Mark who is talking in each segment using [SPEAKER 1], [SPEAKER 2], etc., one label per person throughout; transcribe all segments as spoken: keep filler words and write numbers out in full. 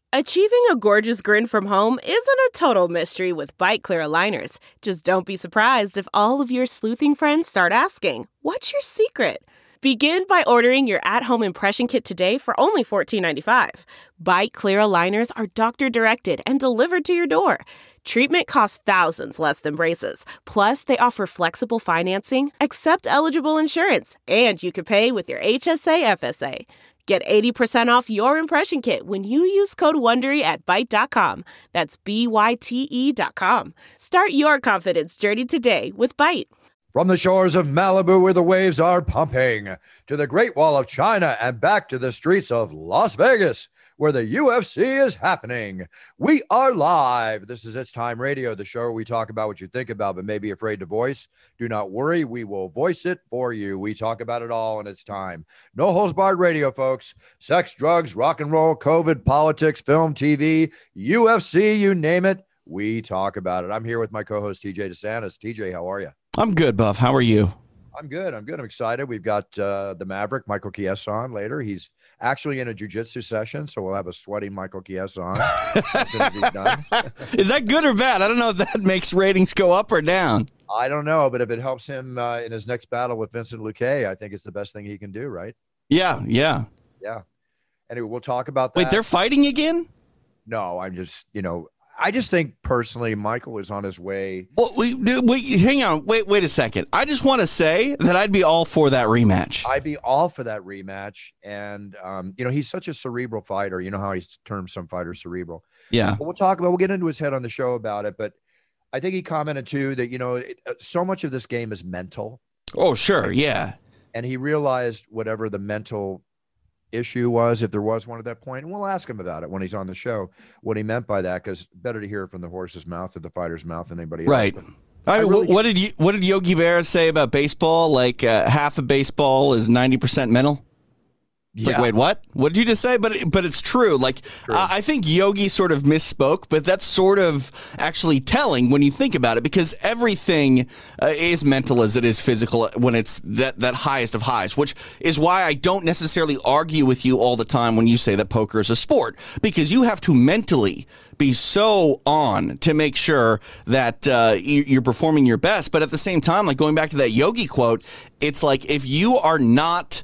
[SPEAKER 1] Achieving a gorgeous grin from home isn't a total mystery with Byte Clear aligners. Just don't be surprised if all of your sleuthing friends start asking, "What's your secret?" Begin by ordering your at-home impression kit today for only fourteen ninety-five. Byte Clear aligners are doctor-directed and delivered to your door. Treatment costs thousands less than braces. Plus, they offer flexible financing, accept eligible insurance, and you can pay with your H S A F S A. Get eighty percent off your impression kit when you use code WONDERY at byte dot com. That's B Y T E dot com. Start your confidence journey today with Byte.
[SPEAKER 2] From the shores of Malibu where the waves are pumping, to the Great Wall of China and back to the streets of Las Vegas, where the U F C is happening. We are live. This is It's Time Radio, the show where we talk about what you think about but may be afraid to voice. Do not worry, we will voice it for you. We talk about it all and it's time. No holds barred radio, folks. Sex, drugs, rock and roll, COVID, politics, film, T V, U F C, you name it. We talk about it. I'm here with my co-host, T J DeSantis. T J, how are you?
[SPEAKER 3] I'm good, Buff. How are you?
[SPEAKER 2] I'm good. I'm good. I'm excited. We've got uh, the Maverick, Michael Chiesa, on later. He's actually in a jiu-jitsu session, so we'll have a sweaty Michael Chiesa on as soon as he's done.
[SPEAKER 3] Is that good or bad? I don't know if that makes ratings go up or down.
[SPEAKER 2] I don't know, but if it helps him uh, in his next battle with Vincent Luque, I think it's the best thing he can do, right?
[SPEAKER 3] Yeah, yeah.
[SPEAKER 2] Yeah. Anyway, we'll talk about that.
[SPEAKER 3] Wait, they're fighting again?
[SPEAKER 2] No, I'm just, you know, I just think personally Michael is on his way.
[SPEAKER 3] Well, wait, wait, hang on. Wait, wait a second. I just want to say that I'd be all for that rematch.
[SPEAKER 2] I'd be all for that rematch. And, um, you know, he's such a cerebral fighter. You know how he terms some fighters cerebral.
[SPEAKER 3] Yeah.
[SPEAKER 2] But we'll talk about, we'll get into his head on the show about it. But I think he commented too that, you know, it, so much of this game is mental.
[SPEAKER 3] Oh, sure. Yeah.
[SPEAKER 2] And he realized whatever the mental issue was, if there was one at that point, and we'll ask him about it when he's on the show, what he meant by that, because better to hear it from the horse's mouth or the fighter's mouth than anybody
[SPEAKER 3] right.
[SPEAKER 2] else.
[SPEAKER 3] Right. I mean,
[SPEAKER 2] really
[SPEAKER 3] what did you, what did Yogi Berra say about baseball? Like uh, half of baseball is ninety percent mental. It's
[SPEAKER 2] yeah.
[SPEAKER 3] like, wait, what? What did you just say? But but it's true. Like,
[SPEAKER 2] true.
[SPEAKER 3] Uh, I think Yogi sort of misspoke, but that's sort of actually telling when you think about it, because everything uh, is mental as it is physical when it's that, that highest of highs, which is why I don't necessarily argue with you all the time when you say that poker is a sport, because you have to mentally be so on to make sure that uh, you're performing your best. But at the same time, like going back to that Yogi quote, it's like if you are not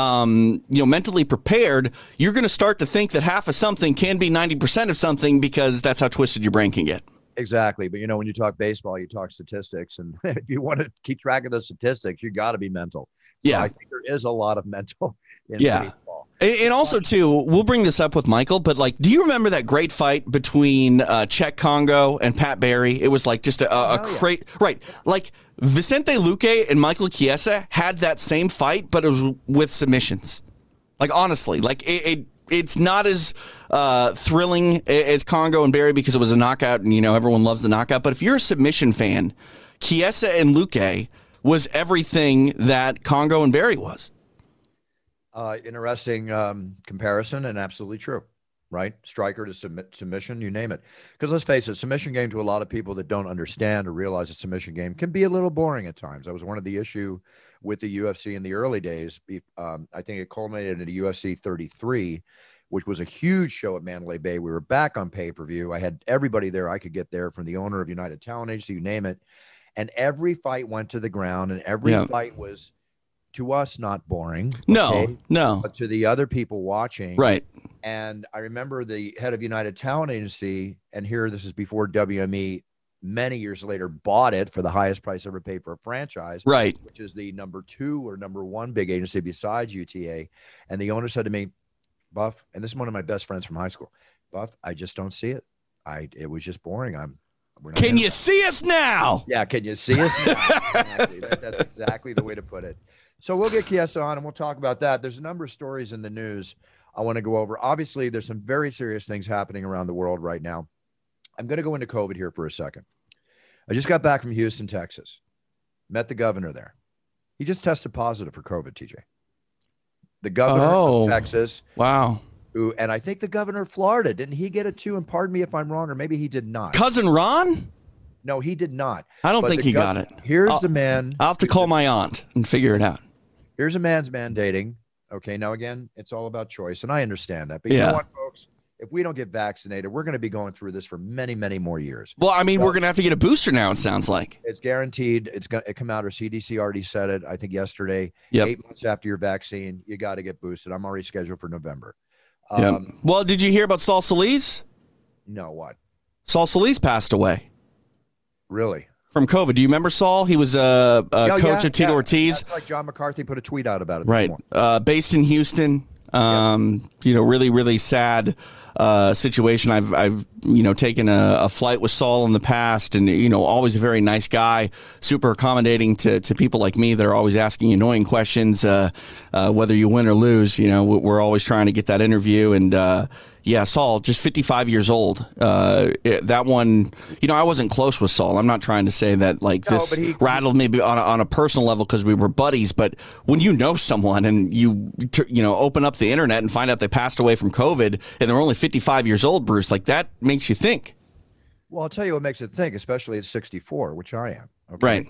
[SPEAKER 3] um, you know, mentally prepared, you're going to start to think that half of something can be ninety percent of something, because that's how twisted your brain can get.
[SPEAKER 2] Exactly. But, you know, when you talk baseball, you talk statistics. And if you want to keep track of the statistics, you got to be mental. So
[SPEAKER 3] yeah.
[SPEAKER 2] I think there is a lot of mental in
[SPEAKER 3] yeah.
[SPEAKER 2] baseball.
[SPEAKER 3] And also, too, we'll bring this up with Michael, but, like, do you remember that great fight between uh, Czech Congo and Pat Barry? It was, like, just a, a, a crazy... Yeah. Right. Like, Vicente Luque and Michael Chiesa had that same fight, but it was with submissions. Like, honestly. Like, it... it It's not as uh, thrilling as Congo and Barry because it was a knockout, and, you know, everyone loves the knockout. But if you're a submission fan, Chiesa and Luque was everything that Congo and Barry was.
[SPEAKER 2] Uh, interesting um, comparison, and absolutely true, right? Striker to submit, submission, you name it. Because let's face it, submission game to a lot of people that don't understand or realize a submission game can be a little boring at times. That was one of the issue with the U F C in the early days. Um, I think it culminated in a U F C thirty-three, which was a huge show at Mandalay Bay. We were back on pay-per-view. I had everybody there I could get there, from the owner of United Talent Agency, you name it. And every fight went to the ground, and every yeah. fight was, to us, not boring.
[SPEAKER 3] No,
[SPEAKER 2] okay?
[SPEAKER 3] no.
[SPEAKER 2] But to the other people watching.
[SPEAKER 3] Right.
[SPEAKER 2] And I remember the head of United Talent Agency, and here this is before W M E, many years later, bought it for the highest price ever paid for a franchise.
[SPEAKER 3] Right.
[SPEAKER 2] Which is the number two or number one big agency besides U T A. And the owner said to me, Buff, and this is one of my best friends from high school, Buff, I just don't see it. I It was just boring. I'm. We're not
[SPEAKER 3] can you
[SPEAKER 2] that.
[SPEAKER 3] see us now?
[SPEAKER 2] Yeah, can you see us now? Exactly. that, that's exactly the way to put it. So we'll get Chiesa on and we'll talk about that. There's a number of stories in the news I want to go over. Obviously, there's some very serious things happening around the world right now. I'm going to go into COVID here for a second. I just got back from Houston, Texas. Met the governor there. He just tested positive for COVID, T J. The governor
[SPEAKER 3] oh,
[SPEAKER 2] of Texas.
[SPEAKER 3] Wow.
[SPEAKER 2] Who, and I think the governor of Florida, didn't he get it too? And pardon me if I'm wrong, or maybe he did not.
[SPEAKER 3] Cousin Ron?
[SPEAKER 2] No, he did not.
[SPEAKER 3] I don't
[SPEAKER 2] but
[SPEAKER 3] think he
[SPEAKER 2] gov-
[SPEAKER 3] got it.
[SPEAKER 2] Here's
[SPEAKER 3] I'll,
[SPEAKER 2] the man.
[SPEAKER 3] I'll have to call my aunt and figure it out.
[SPEAKER 2] Here's a man's mandating. Okay, now again, it's all about choice, and I understand that. But you
[SPEAKER 3] yeah.
[SPEAKER 2] know what, folks? if we don't get vaccinated, we're going to be going through this for many, many more years.
[SPEAKER 3] Well, I mean,
[SPEAKER 2] so,
[SPEAKER 3] we're going to have to get a booster now, it sounds like.
[SPEAKER 2] It's guaranteed. It's going to come out. Our C D C already said it, I think, yesterday.
[SPEAKER 3] Yep.
[SPEAKER 2] Eight months after your vaccine, you got to get boosted. I'm already scheduled for November.
[SPEAKER 3] Yep.
[SPEAKER 2] Um,
[SPEAKER 3] well, did you hear about Saul Solis?
[SPEAKER 2] No, what?
[SPEAKER 3] Saul Solis passed away.
[SPEAKER 2] Really?
[SPEAKER 3] From COVID. Do you remember Saul? He was a, a
[SPEAKER 2] oh,
[SPEAKER 3] coach
[SPEAKER 2] yeah,
[SPEAKER 3] of Tito
[SPEAKER 2] yeah.
[SPEAKER 3] Ortiz.
[SPEAKER 2] That's like John McCarthy put a tweet out about it.
[SPEAKER 3] Right. Uh, based in Houston. Um, yep. You know, really, really sad uh, situation. I've, I've, you know, taken a, a flight with Saul in the past, and, you know, always a very nice guy, super accommodating to, to people like me that are always asking annoying questions, uh, uh, whether you win or lose. You know, we're always trying to get that interview. And, uh, yeah, Saul, just fifty-five years old. Uh, it, that one, you know, I wasn't close with Saul. I'm not trying to say that, like,
[SPEAKER 2] no,
[SPEAKER 3] this
[SPEAKER 2] he,
[SPEAKER 3] rattled me on a, on a personal level because we were buddies. But when you know someone and you, you know, open up the internet and find out they passed away from COVID and they're only fifty-five years old, Bruce, like, that makes you think.
[SPEAKER 2] Well, I'll tell you what makes it think, especially at sixty-four, which I am. Okay?
[SPEAKER 3] Right.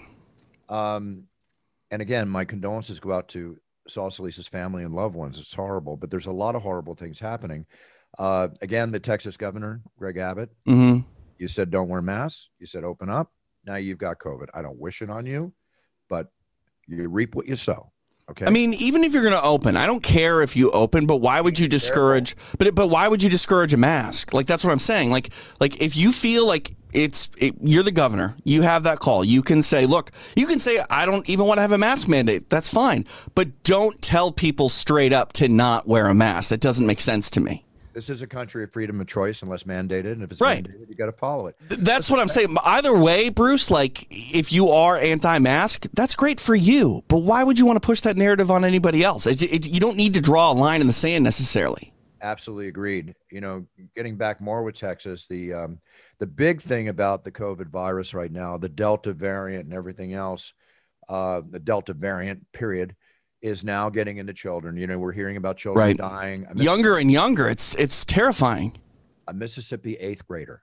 [SPEAKER 2] Um, and again, my condolences go out to Saul Solis' family and loved ones. It's horrible, but there's a lot of horrible things happening. Uh, again, the Texas governor, Greg Abbott,
[SPEAKER 3] mm-hmm.
[SPEAKER 2] you said don't wear masks. You said open up. Now you've got COVID. I don't wish it on you, but you reap what you sow. Okay.
[SPEAKER 3] I mean, even if you're going to open, I don't care if you open, but why would you discourage? But but why would you discourage a mask? Like, that's what I'm saying. Like like if you feel like it's it, you're the governor, you have that call. You can say, look, you can say I don't even want to have a mask mandate. That's fine, but don't tell people straight up to not wear a mask. That doesn't make sense to me.
[SPEAKER 2] This is a country of freedom of choice unless mandated. And if it's
[SPEAKER 3] right.
[SPEAKER 2] mandated, you got to follow it.
[SPEAKER 3] That's, that's what I'm saying. Either way, Bruce, like if you are anti-mask, that's great for you. But why would you want to push that narrative on anybody else? It, it, you don't need to draw a line in the sand necessarily.
[SPEAKER 2] Absolutely agreed. You know, getting back more with Texas, the um, the big thing about the COVID virus right now, the Delta variant and everything else, uh, the Delta variant, period, is now getting into children. You know, we're hearing about children
[SPEAKER 3] right.
[SPEAKER 2] dying.
[SPEAKER 3] Younger and younger. It's it's terrifying.
[SPEAKER 2] A Mississippi eighth grader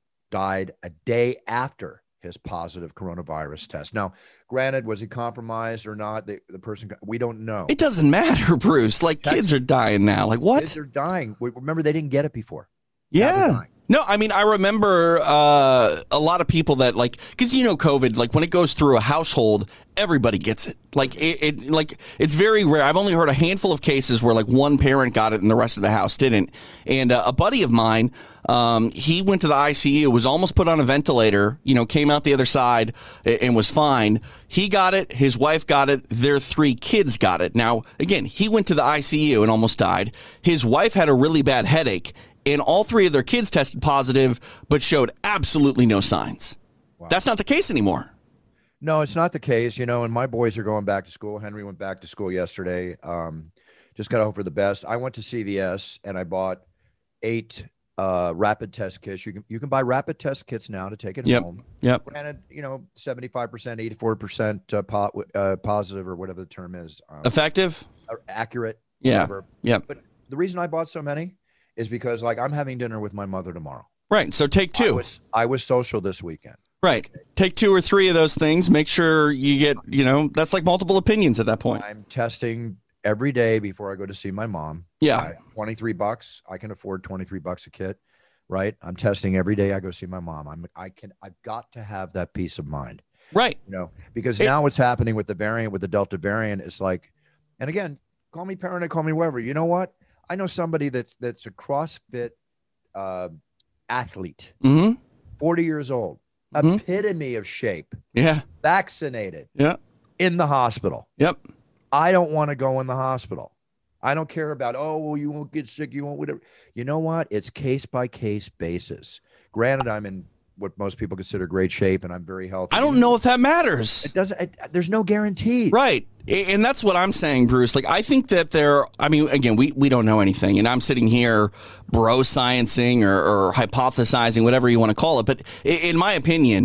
[SPEAKER 2] died a day after his positive coronavirus test. Now, granted, was he compromised or not? The, the person, we don't know.
[SPEAKER 3] It doesn't matter, Bruce. Like,
[SPEAKER 2] Texas,
[SPEAKER 3] kids are dying now. Like, what?
[SPEAKER 2] Kids are dying. Remember, they didn't get it before.
[SPEAKER 3] Yeah. No, I mean, I remember uh, a lot of people that, like, because, you know, COVID, like, when it goes through a household, everybody gets it. Like, it, it, like, it's very rare. I've only heard a handful of cases where, like, one parent got it and the rest of the house didn't. And uh, a buddy of mine, um, he went to the I C U, was almost put on a ventilator, you know, came out the other side and was fine. He got it. His wife got it. Their three kids got it. Now, again, he went to the I C U and almost died. His wife had a really bad headache. And all three of their kids tested positive, but showed absolutely no signs. Wow. That's not the case anymore.
[SPEAKER 2] No, it's not the case. You know, and my boys are going back to school. Henry went back to school yesterday. Um, just got to hope for the best. I went to C V S and I bought eight uh, rapid test kits. You can you can buy rapid test kits now to take it
[SPEAKER 3] yep.
[SPEAKER 2] home.
[SPEAKER 3] Yep.
[SPEAKER 2] Granted, you know, seventy-five percent, eighty-four percent uh, po- uh, positive or whatever the term is. Um,
[SPEAKER 3] Effective?
[SPEAKER 2] Accurate.
[SPEAKER 3] Yeah.
[SPEAKER 2] Whatever.
[SPEAKER 3] Yep.
[SPEAKER 2] But the reason I bought so many is because, like, I'm having dinner with my mother tomorrow.
[SPEAKER 3] Right. So take two.
[SPEAKER 2] I was, I was social this weekend.
[SPEAKER 3] Right. Okay. Take two or three of those things. Make sure you get, you know, that's like multiple opinions at that point.
[SPEAKER 2] I'm testing every day before I go to see my mom.
[SPEAKER 3] Yeah.
[SPEAKER 2] I, twenty-three bucks. I can afford twenty-three bucks a kit. Right. I'm testing every day I go see my mom. I'm, I can, I've got to have that peace of mind.
[SPEAKER 3] Right.
[SPEAKER 2] You know, because
[SPEAKER 3] it,
[SPEAKER 2] now what's happening with the variant, with the Delta variant is like, and again, call me paranoid, call me whatever. You know what? I know somebody that's that's a CrossFit uh, athlete,
[SPEAKER 3] mm-hmm.
[SPEAKER 2] forty years old,
[SPEAKER 3] mm-hmm.
[SPEAKER 2] epitome of shape.
[SPEAKER 3] Yeah.
[SPEAKER 2] Vaccinated.
[SPEAKER 3] Yeah.
[SPEAKER 2] In the hospital.
[SPEAKER 3] Yep.
[SPEAKER 2] I don't want to go in the hospital. I don't care about, oh, well, you won't get sick. You won't, whatever. You know what? It's case by case basis. Granted, I'm in what most people consider great shape and I'm very healthy.
[SPEAKER 3] I don't know if that matters.
[SPEAKER 2] It doesn't. It, there's no guarantee.
[SPEAKER 3] Right. And that's what I'm saying, Bruce. Like, I think that there, I mean, again, we, we don't know anything. And I'm sitting here bro sciencing or, or hypothesizing, whatever you want to call it. But in my opinion,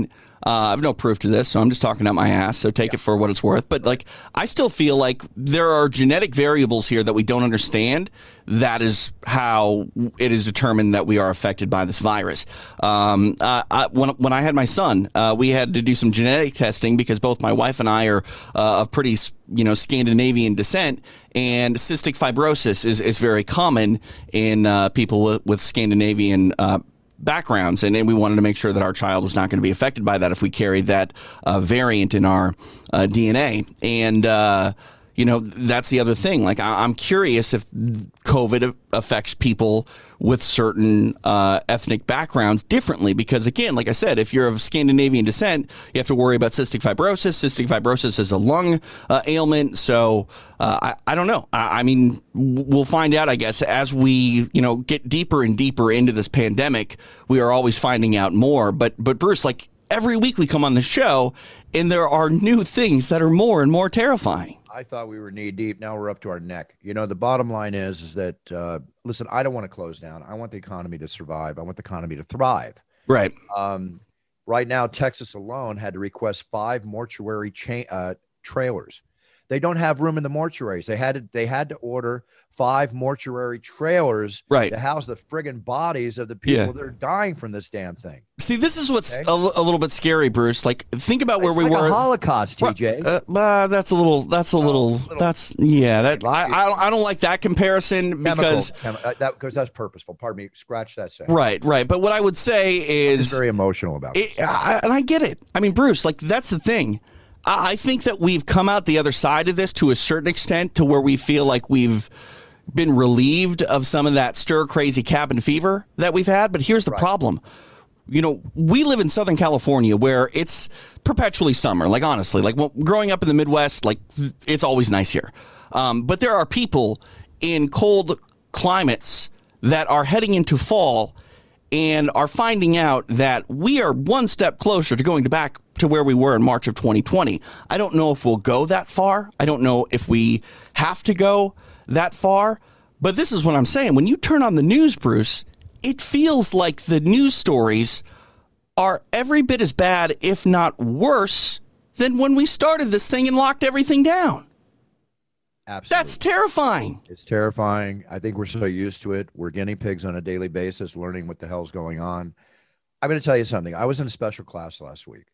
[SPEAKER 3] Uh, I have no proof to this, so I'm just talking out my ass, so take yeah. it for what it's worth. But, like, I still feel like there are genetic variables here that we don't understand. That is how it is determined that we are affected by this virus. Um, uh, I, when, when I had my son, uh, we had to do some genetic testing because both my wife and I are uh, of pretty, you know, Scandinavian descent, and cystic fibrosis is, is very common in uh, people with, with Scandinavian uh backgrounds, and, and we wanted to make sure that our child was not going to be affected by that if we carried that uh, variant in our uh, D N A. And, uh, you know, that's the other thing. Like, I- I'm curious if COVID affects people with certain uh, ethnic backgrounds differently. Because, again, like I said, if you're of Scandinavian descent, you have to worry about cystic fibrosis. Cystic fibrosis is a lung uh, ailment. So uh, I, I don't know. I, I mean, we'll find out, I guess, as we, you know, get deeper and deeper into this pandemic. We are always finding out more. But, but Bruce, like, every week we come on the show and there are new things that are more and more terrifying.
[SPEAKER 2] I thought we were knee deep. Now we're up to our neck. You know, the bottom line is, is that, uh, listen, I don't want to close down. I want the economy to survive. I want the economy to thrive.
[SPEAKER 3] Right.
[SPEAKER 2] Um, right now, Texas alone had to request five mortuary cha- uh, trailers. They don't have room in the mortuaries. They had to, they had to order five mortuary trailers
[SPEAKER 3] right.
[SPEAKER 2] to house the friggin' bodies of the people
[SPEAKER 3] yeah.
[SPEAKER 2] that are dying from this damn thing.
[SPEAKER 3] See, this is what's okay. a, a little bit scary, Bruce. Like, think about where
[SPEAKER 2] it's
[SPEAKER 3] we
[SPEAKER 2] like
[SPEAKER 3] were.
[SPEAKER 2] A Holocaust, T J.
[SPEAKER 3] Uh, uh, that's a little. That's a, oh, little, little. That's yeah. That I. I don't, I don't like that comparison because
[SPEAKER 2] Chemical, chem, that because that's purposeful. Pardon me. Scratch that. Saying.
[SPEAKER 3] Right. Right. But what I would say is
[SPEAKER 2] I'm very emotional about it,
[SPEAKER 3] it I, and I get it. I mean, Bruce, like, that's the thing. I think that we've come out the other side of this to a certain extent to where we feel like we've been relieved of some of that stir crazy cabin fever that we've had. But here's the right. problem. You know, we live in Southern California where it's perpetually summer. Like, honestly, like well, growing up in the Midwest, like it's always nice here. Um, but there are people in cold climates that are heading into fall and are finding out that we are one step closer to going to back to where we were in March of twenty twenty. I don't know if we'll go that far. I don't know if we have to go that far. But this is what I'm saying. When you turn on the news, Bruce, it feels like the news stories are every bit as bad, if not worse, than when we started this thing and locked everything down.
[SPEAKER 2] Absolutely.
[SPEAKER 3] That's terrifying.
[SPEAKER 2] It's terrifying. I think we're so used to it. We're guinea pigs on a daily basis, learning what the hell's going on. I'm going to tell you something. I was in a special class last week.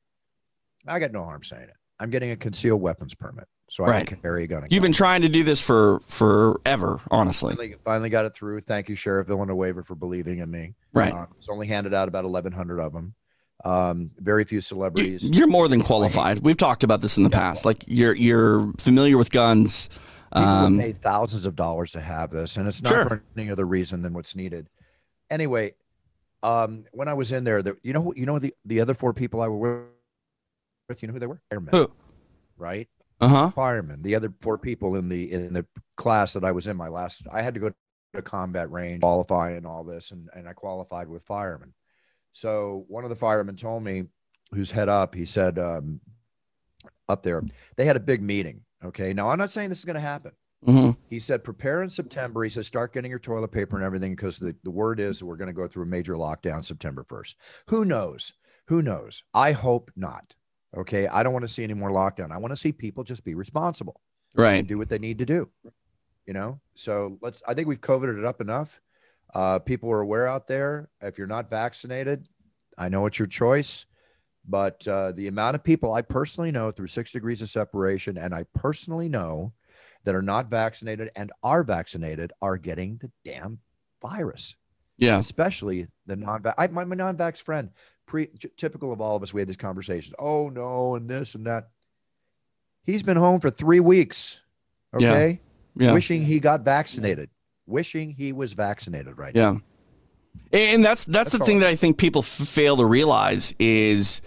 [SPEAKER 2] I got no harm saying it. I'm getting a concealed weapons permit, so I
[SPEAKER 3] right.
[SPEAKER 2] can carry a gun.
[SPEAKER 3] You've been trying to do this for forever, honestly.
[SPEAKER 2] Finally, finally got it through. Thank you, Sheriff Villanueva, for believing in me.
[SPEAKER 3] Right.
[SPEAKER 2] Uh, it's only handed out about eleven hundred of them. Um, very few celebrities.
[SPEAKER 3] You're more than qualified. We've talked about this in the past. Like, you're you're familiar with guns.
[SPEAKER 2] People
[SPEAKER 3] um,
[SPEAKER 2] have paid thousands of dollars to have this, and it's not
[SPEAKER 3] sure.
[SPEAKER 2] for any other reason than what's needed. Anyway, um, when I was in there, the, you know, you know the the other four people I were with, you know who they were? Firemen,
[SPEAKER 3] who?
[SPEAKER 2] Right?
[SPEAKER 3] Uh huh.
[SPEAKER 2] Firemen. The other four people in the in the class that I was in, my last, I had to go to a combat range, qualify, and all this, and and I qualified with firemen. So one of the firemen told me, who's head up, he said, um, up there, they had a big meeting. Okay. Now, I'm not saying this is going to happen.
[SPEAKER 3] Mm-hmm.
[SPEAKER 2] He said, prepare in September. He said, start getting your toilet paper and everything, because the, the word is that we're going to go through a major lockdown September first. Who knows? Who knows? I hope not. Okay. I don't want to see any more lockdown. I want to see people just be responsible.
[SPEAKER 3] Right.
[SPEAKER 2] And do what they need to do. You know? So let's, I think we've COVIDed it up enough. Uh, people are aware out there. If you're not vaccinated, I know it's your choice. But uh, the amount of people I personally know through six degrees of separation, and I personally know that are not vaccinated and are vaccinated, are getting the damn virus.
[SPEAKER 3] Yeah.
[SPEAKER 2] Especially the non-vax. I, my, my non-vax friend, pre, typical of all of us, we had these conversations. Oh, no, and this and that. He's been home for three weeks. Okay.
[SPEAKER 3] Yeah. Yeah.
[SPEAKER 2] Wishing he got vaccinated. Wishing he was vaccinated right
[SPEAKER 3] yeah.
[SPEAKER 2] now.
[SPEAKER 3] And that's, that's, that's the thing that I think people f- fail to realize is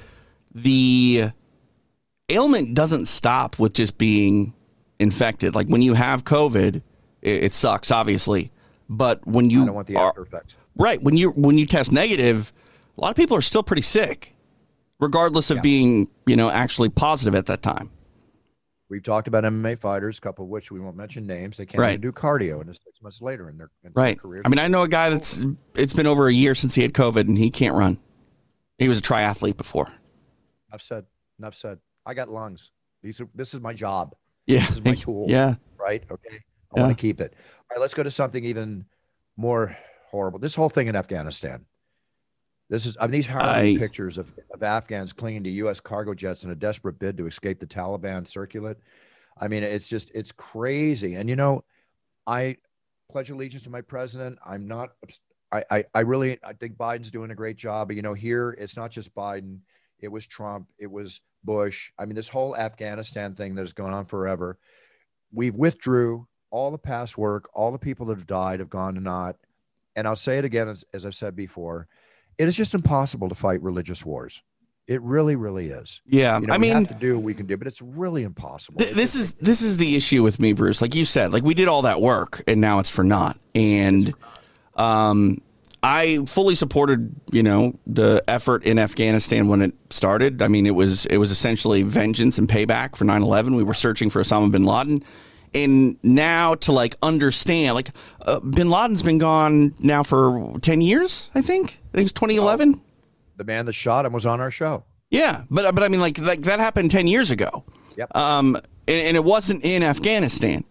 [SPEAKER 3] the ailment doesn't stop with just being infected. Like, when you have COVID, it, it sucks, obviously. But when you
[SPEAKER 2] I don't want the
[SPEAKER 3] are,
[SPEAKER 2] after effects.
[SPEAKER 3] Right. When you when you test negative, a lot of people are still pretty sick, regardless of
[SPEAKER 2] yeah.
[SPEAKER 3] being, you know, actually positive at that time.
[SPEAKER 2] We've talked about M M A fighters, a couple of which we won't mention names. They can't
[SPEAKER 3] right.
[SPEAKER 2] even do cardio, and it's six months later in their, in
[SPEAKER 3] right.
[SPEAKER 2] their career.
[SPEAKER 3] I mean, I know a guy that's it's been over a year since he had COVID, and he can't run. He was a triathlete before.
[SPEAKER 2] I've said, enough said. I got lungs. These are, this is my job.
[SPEAKER 3] Yeah.
[SPEAKER 2] This is my tool.
[SPEAKER 3] Yeah.
[SPEAKER 2] Right. Okay. I
[SPEAKER 3] Yeah.
[SPEAKER 2] want to keep it. All right. Let's go to something even more horrible. This whole thing in Afghanistan. This is, I mean, these harrowing
[SPEAKER 3] I-
[SPEAKER 2] pictures of, of Afghans clinging to U S cargo jets in a desperate bid to escape the Taliban circulate. I mean, it's just, it's crazy. And, you know, I pledge allegiance to my president. I'm not, I, I, I really, I think Biden's doing a great job. But, you know, here, it's not just Biden. It was Trump. It was Bush. I mean, this whole Afghanistan thing that has gone on forever. We've withdrew all the past work. All the people that have died have gone to naught. And I'll say it again, as, as I've said before, it is just impossible to fight religious wars. It really, really is.
[SPEAKER 3] Yeah.
[SPEAKER 2] You know,
[SPEAKER 3] I
[SPEAKER 2] we
[SPEAKER 3] mean,
[SPEAKER 2] have to do what we can do, but it's really impossible.
[SPEAKER 3] Th- this is this is the issue with me, Bruce. Like you said, like we did all that work and now it's for naught. And um, I fully supported, you know, the effort in Afghanistan when it started. I mean, it was it was essentially vengeance and payback for nine eleven. We were searching for Osama bin Laden. And now to like understand, like uh, bin Laden's been gone now for ten years, I think. I think it's twenty eleven.
[SPEAKER 2] Oh, the man that shot him was on our show.
[SPEAKER 3] Yeah, but but I mean, like like that happened ten years ago.
[SPEAKER 2] Yep.
[SPEAKER 3] Um, and, and it wasn't in Afghanistan.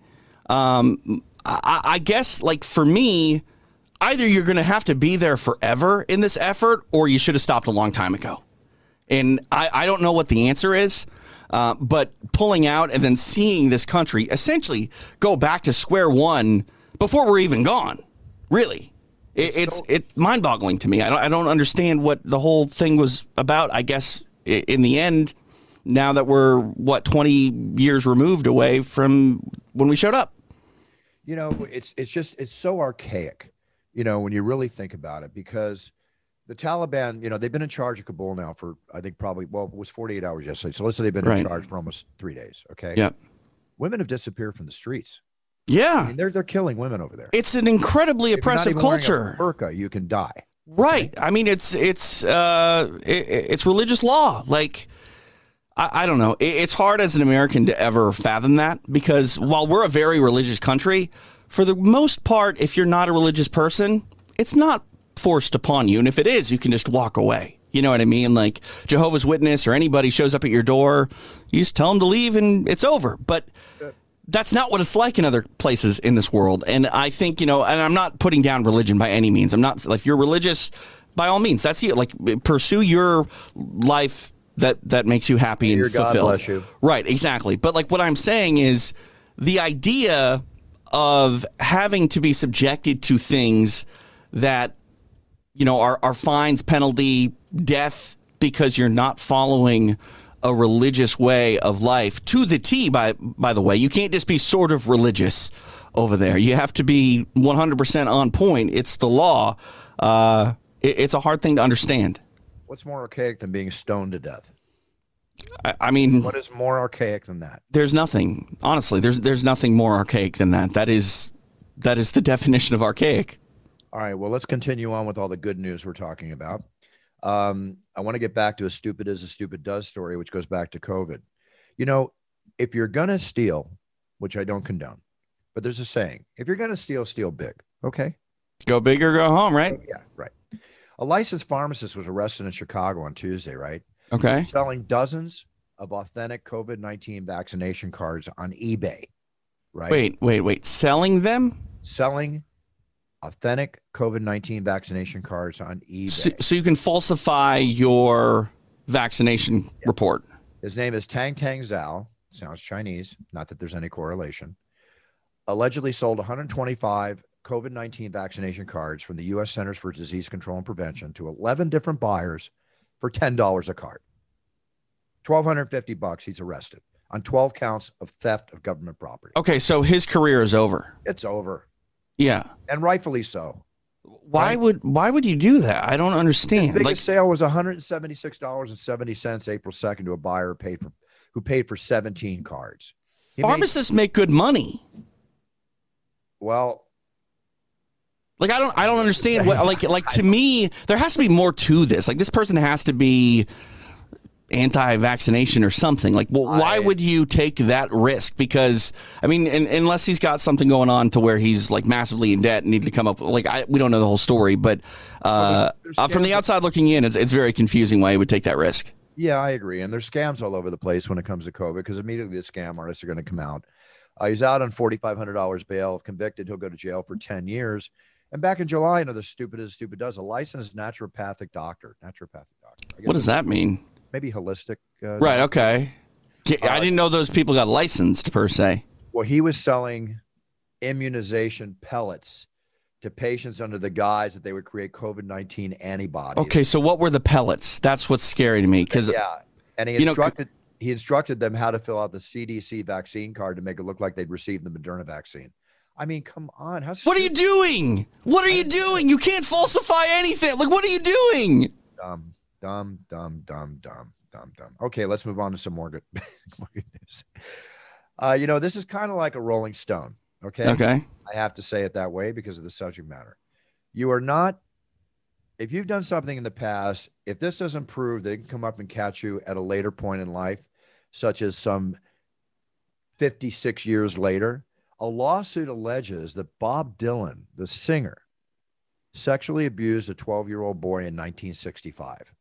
[SPEAKER 3] Um, I, I guess like for me, either you're going to have to be there forever in this effort, or you should have stopped a long time ago. And I, I don't know what the answer is. Uh, but pulling out and then seeing this country essentially go back to square one before we're even gone, really, it, it's
[SPEAKER 2] so,
[SPEAKER 3] it mind-boggling to me. I don't I don't understand what the whole thing was about. I guess in the end, now that we're what twenty years removed away from when we showed up.
[SPEAKER 2] You know, it's it's just it's so archaic, you know, when you really think about it, because the Taliban, you know, they've been in charge of Kabul now for, I think, probably, well, it was forty-eight hours yesterday. So let's say they've been
[SPEAKER 3] Right.
[SPEAKER 2] in charge for almost three days. Okay.
[SPEAKER 3] Yeah.
[SPEAKER 2] Women have disappeared from the streets.
[SPEAKER 3] Yeah.
[SPEAKER 2] I mean, they're, they're killing women over there.
[SPEAKER 3] It's an incredibly
[SPEAKER 2] If you're not
[SPEAKER 3] oppressive
[SPEAKER 2] even wearing
[SPEAKER 3] culture.
[SPEAKER 2] a burqa, you can die.
[SPEAKER 3] Right. I mean, it's it's uh, it, it's religious law. Like, I, I don't know. It, it's hard as an American to ever fathom that, because while we're a very religious country, for the most part, if you're not a religious person, it's not forced upon you. And if it is, you can just walk away. You know what I mean? Like Jehovah's Witness or anybody shows up at your door, you just tell them to leave and it's over. But that's not what it's like in other places in this world. And I think, you know, and I'm not putting down religion by any means. I'm not, like, if you're religious, by all means, that's you. Like, pursue your life that, that makes you happy and
[SPEAKER 2] Your God
[SPEAKER 3] fulfilled.
[SPEAKER 2] bless you.
[SPEAKER 3] Right, exactly. But like what I'm saying is the idea of having to be subjected to things that, you know, are, are fines, penalty, death, because you're not following a religious way of life to the T, by by the way. You can't just be sort of religious over there. You have to be one hundred percent on point. It's the law. Uh, it, it's a hard thing to understand.
[SPEAKER 2] What's more archaic than being stoned to death?
[SPEAKER 3] I, I mean,
[SPEAKER 2] What is more archaic than that?
[SPEAKER 3] there's nothing, honestly, there's there's nothing more archaic than that. That is that is the definition of archaic.
[SPEAKER 2] All right, well, let's continue on with all the good news we're talking about. Um, I want to get back to a stupid is a stupid does story, which goes back to COVID. You know, if you're going to steal, which I don't condone, but there's a saying, if you're going to steal, steal big. Okay.
[SPEAKER 3] Go big or go home, right?
[SPEAKER 2] Yeah, right. A licensed pharmacist was arrested in Chicago on Tuesday, right?
[SPEAKER 3] Okay.
[SPEAKER 2] Selling dozens of authentic COVID nineteen vaccination cards on eBay, right?
[SPEAKER 3] Wait, wait, wait. Selling them?
[SPEAKER 2] Selling authentic COVID nineteen vaccination cards on eBay.
[SPEAKER 3] So, so you can falsify your vaccination report.
[SPEAKER 2] His name is Tang Tang Zhao. Sounds Chinese. Not that there's any correlation. Allegedly sold one hundred twenty-five COVID nineteen vaccination cards from the U S Centers for Disease Control and Prevention to eleven different buyers for ten dollars a card. twelve fifty bucks. He's arrested on twelve counts of theft of government property.
[SPEAKER 3] Okay, so his career is over.
[SPEAKER 2] It's over.
[SPEAKER 3] Yeah.
[SPEAKER 2] And rightfully so.
[SPEAKER 3] Why
[SPEAKER 2] Right.
[SPEAKER 3] would why would you do that? I don't
[SPEAKER 2] His
[SPEAKER 3] understand.
[SPEAKER 2] biggest
[SPEAKER 3] Like,
[SPEAKER 2] sale was one hundred seventy-six dollars and seventy cents April second to a buyer who paid for who paid for seventeen cards. He made-
[SPEAKER 3] pharmacists make good money.
[SPEAKER 2] well,
[SPEAKER 3] Like I don't I don't understand what like like to me there has to be more to this. Like this person has to be anti-vaccination or something. Like well, why
[SPEAKER 2] I-
[SPEAKER 3] would you take that risk? Because I mean in, unless he's got something going on to where he's like massively in debt and need to come up like I, we don't know the whole story, but uh,
[SPEAKER 2] there's
[SPEAKER 3] uh, from the
[SPEAKER 2] scams-
[SPEAKER 3] outside looking in it's it's very confusing why he would take that risk.
[SPEAKER 2] Yeah, I agree. And there's scams all over the place when it comes to COVID because immediately the scam artists are going to come out. Uh, he's out on forty-five hundred dollars bail. If convicted, he'll go to jail for ten years. And back in July, another stupid as stupid does, a licensed naturopathic doctor. Naturopathic doctor. I guess
[SPEAKER 3] What does that mean?
[SPEAKER 2] Maybe holistic. Uh,
[SPEAKER 3] Right.
[SPEAKER 2] doctor.
[SPEAKER 3] Okay. I didn't know those people got licensed per se.
[SPEAKER 2] Well, he was selling immunization pellets to patients under the guise that they would create COVID nineteen antibodies.
[SPEAKER 3] Okay, so what were the pellets? That's what's scary to me because
[SPEAKER 2] Yeah. And he
[SPEAKER 3] You know,
[SPEAKER 2] instructed he instructed them how to fill out the C D C vaccine card to make it look like they'd received the Moderna vaccine. I mean, come on. How
[SPEAKER 3] what are you doing? What are you doing? You can't falsify anything. Like, what are you doing?
[SPEAKER 2] Dumb, dumb, dumb, dumb, dumb, dumb, dumb. Okay, let's move on to some more good, more good news. Uh, you know, this is kind of like a Rolling Stone. Okay.
[SPEAKER 3] Okay.
[SPEAKER 2] I have to say it that way because of the subject matter. You are not, if you've done something in the past, if this doesn't prove they can come up and catch you at a later point in life, such as some fifty-six years later, a lawsuit alleges that Bob Dylan, the singer, sexually abused a twelve-year-old boy in nineteen sixty-five.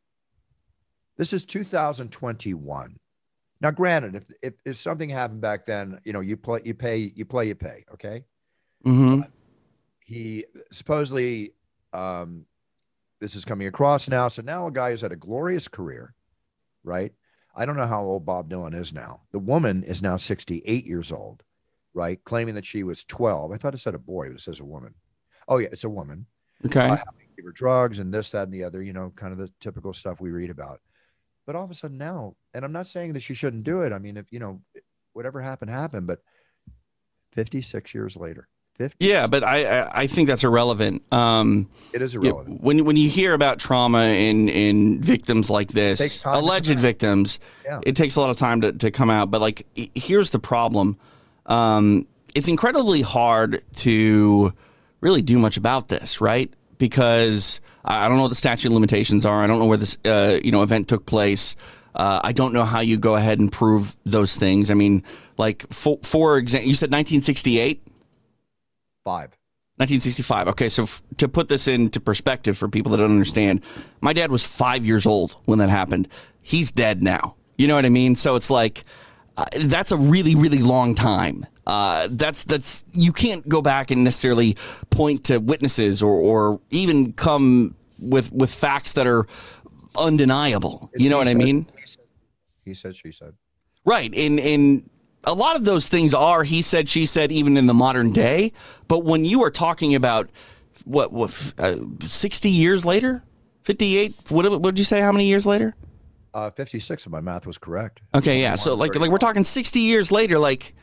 [SPEAKER 2] This is two thousand twenty-one. Now, granted, if, if if something happened back then, you know, you play, you pay, you play, you pay. Okay.
[SPEAKER 3] Mm-hmm.
[SPEAKER 2] He supposedly, um, this is coming across now. So now a guy who's had a glorious career, right? I don't know how old Bob Dylan is now. The woman is now sixty-eight years old, right? Claiming that she was twelve. I thought it said a boy, but it says a woman. Oh yeah, it's a woman.
[SPEAKER 3] Okay.
[SPEAKER 2] Uh, give her drugs and this, that, and the other, you know, kind of the typical stuff we read about. But all of a sudden now, and I'm not saying that she shouldn't do it. I mean, if, you know, whatever happened, happened, but fifty-six years later, fifty.
[SPEAKER 3] Yeah, but I, I I think that's irrelevant. Um,
[SPEAKER 2] It is
[SPEAKER 3] you-
[SPEAKER 2] irrelevant.
[SPEAKER 3] when when you hear about trauma in in victims like
[SPEAKER 2] takes
[SPEAKER 3] this,
[SPEAKER 2] time to
[SPEAKER 3] alleged
[SPEAKER 2] come out.
[SPEAKER 3] victims,
[SPEAKER 2] Yeah.
[SPEAKER 3] it takes a lot of time to, to come out. But like, h- here's the problem: um, it's incredibly hard to really do much about this, right? Because I I don't know what the statute of limitations are. I don't know where this uh, you know event took place. Uh, I don't know how you go ahead and prove those things. I mean, like for for example, you said nineteen sixty-eight.
[SPEAKER 2] Five.
[SPEAKER 3] nineteen sixty-five. Okay, so f- to put this into perspective for people that don't understand, my dad was five years old when that happened. He's dead now. You know what I mean? So it's like uh, that's a really, really long time. Uh, that's that's you can't go back and necessarily point to witnesses or or even come with with facts that are undeniable.
[SPEAKER 2] It's
[SPEAKER 3] You know
[SPEAKER 2] he
[SPEAKER 3] what I
[SPEAKER 2] said-
[SPEAKER 3] mean?
[SPEAKER 2] He said, he said, she said.
[SPEAKER 3] Right. And and a lot of those things are he said, she said, even in the modern day. But when you are talking about what, what uh, sixty years later, fifty-eight, what, what did you say? How many years later?
[SPEAKER 2] Uh, fifty-six, if my math was correct.
[SPEAKER 3] Okay. Yeah. So like, like we're talking sixty years later, like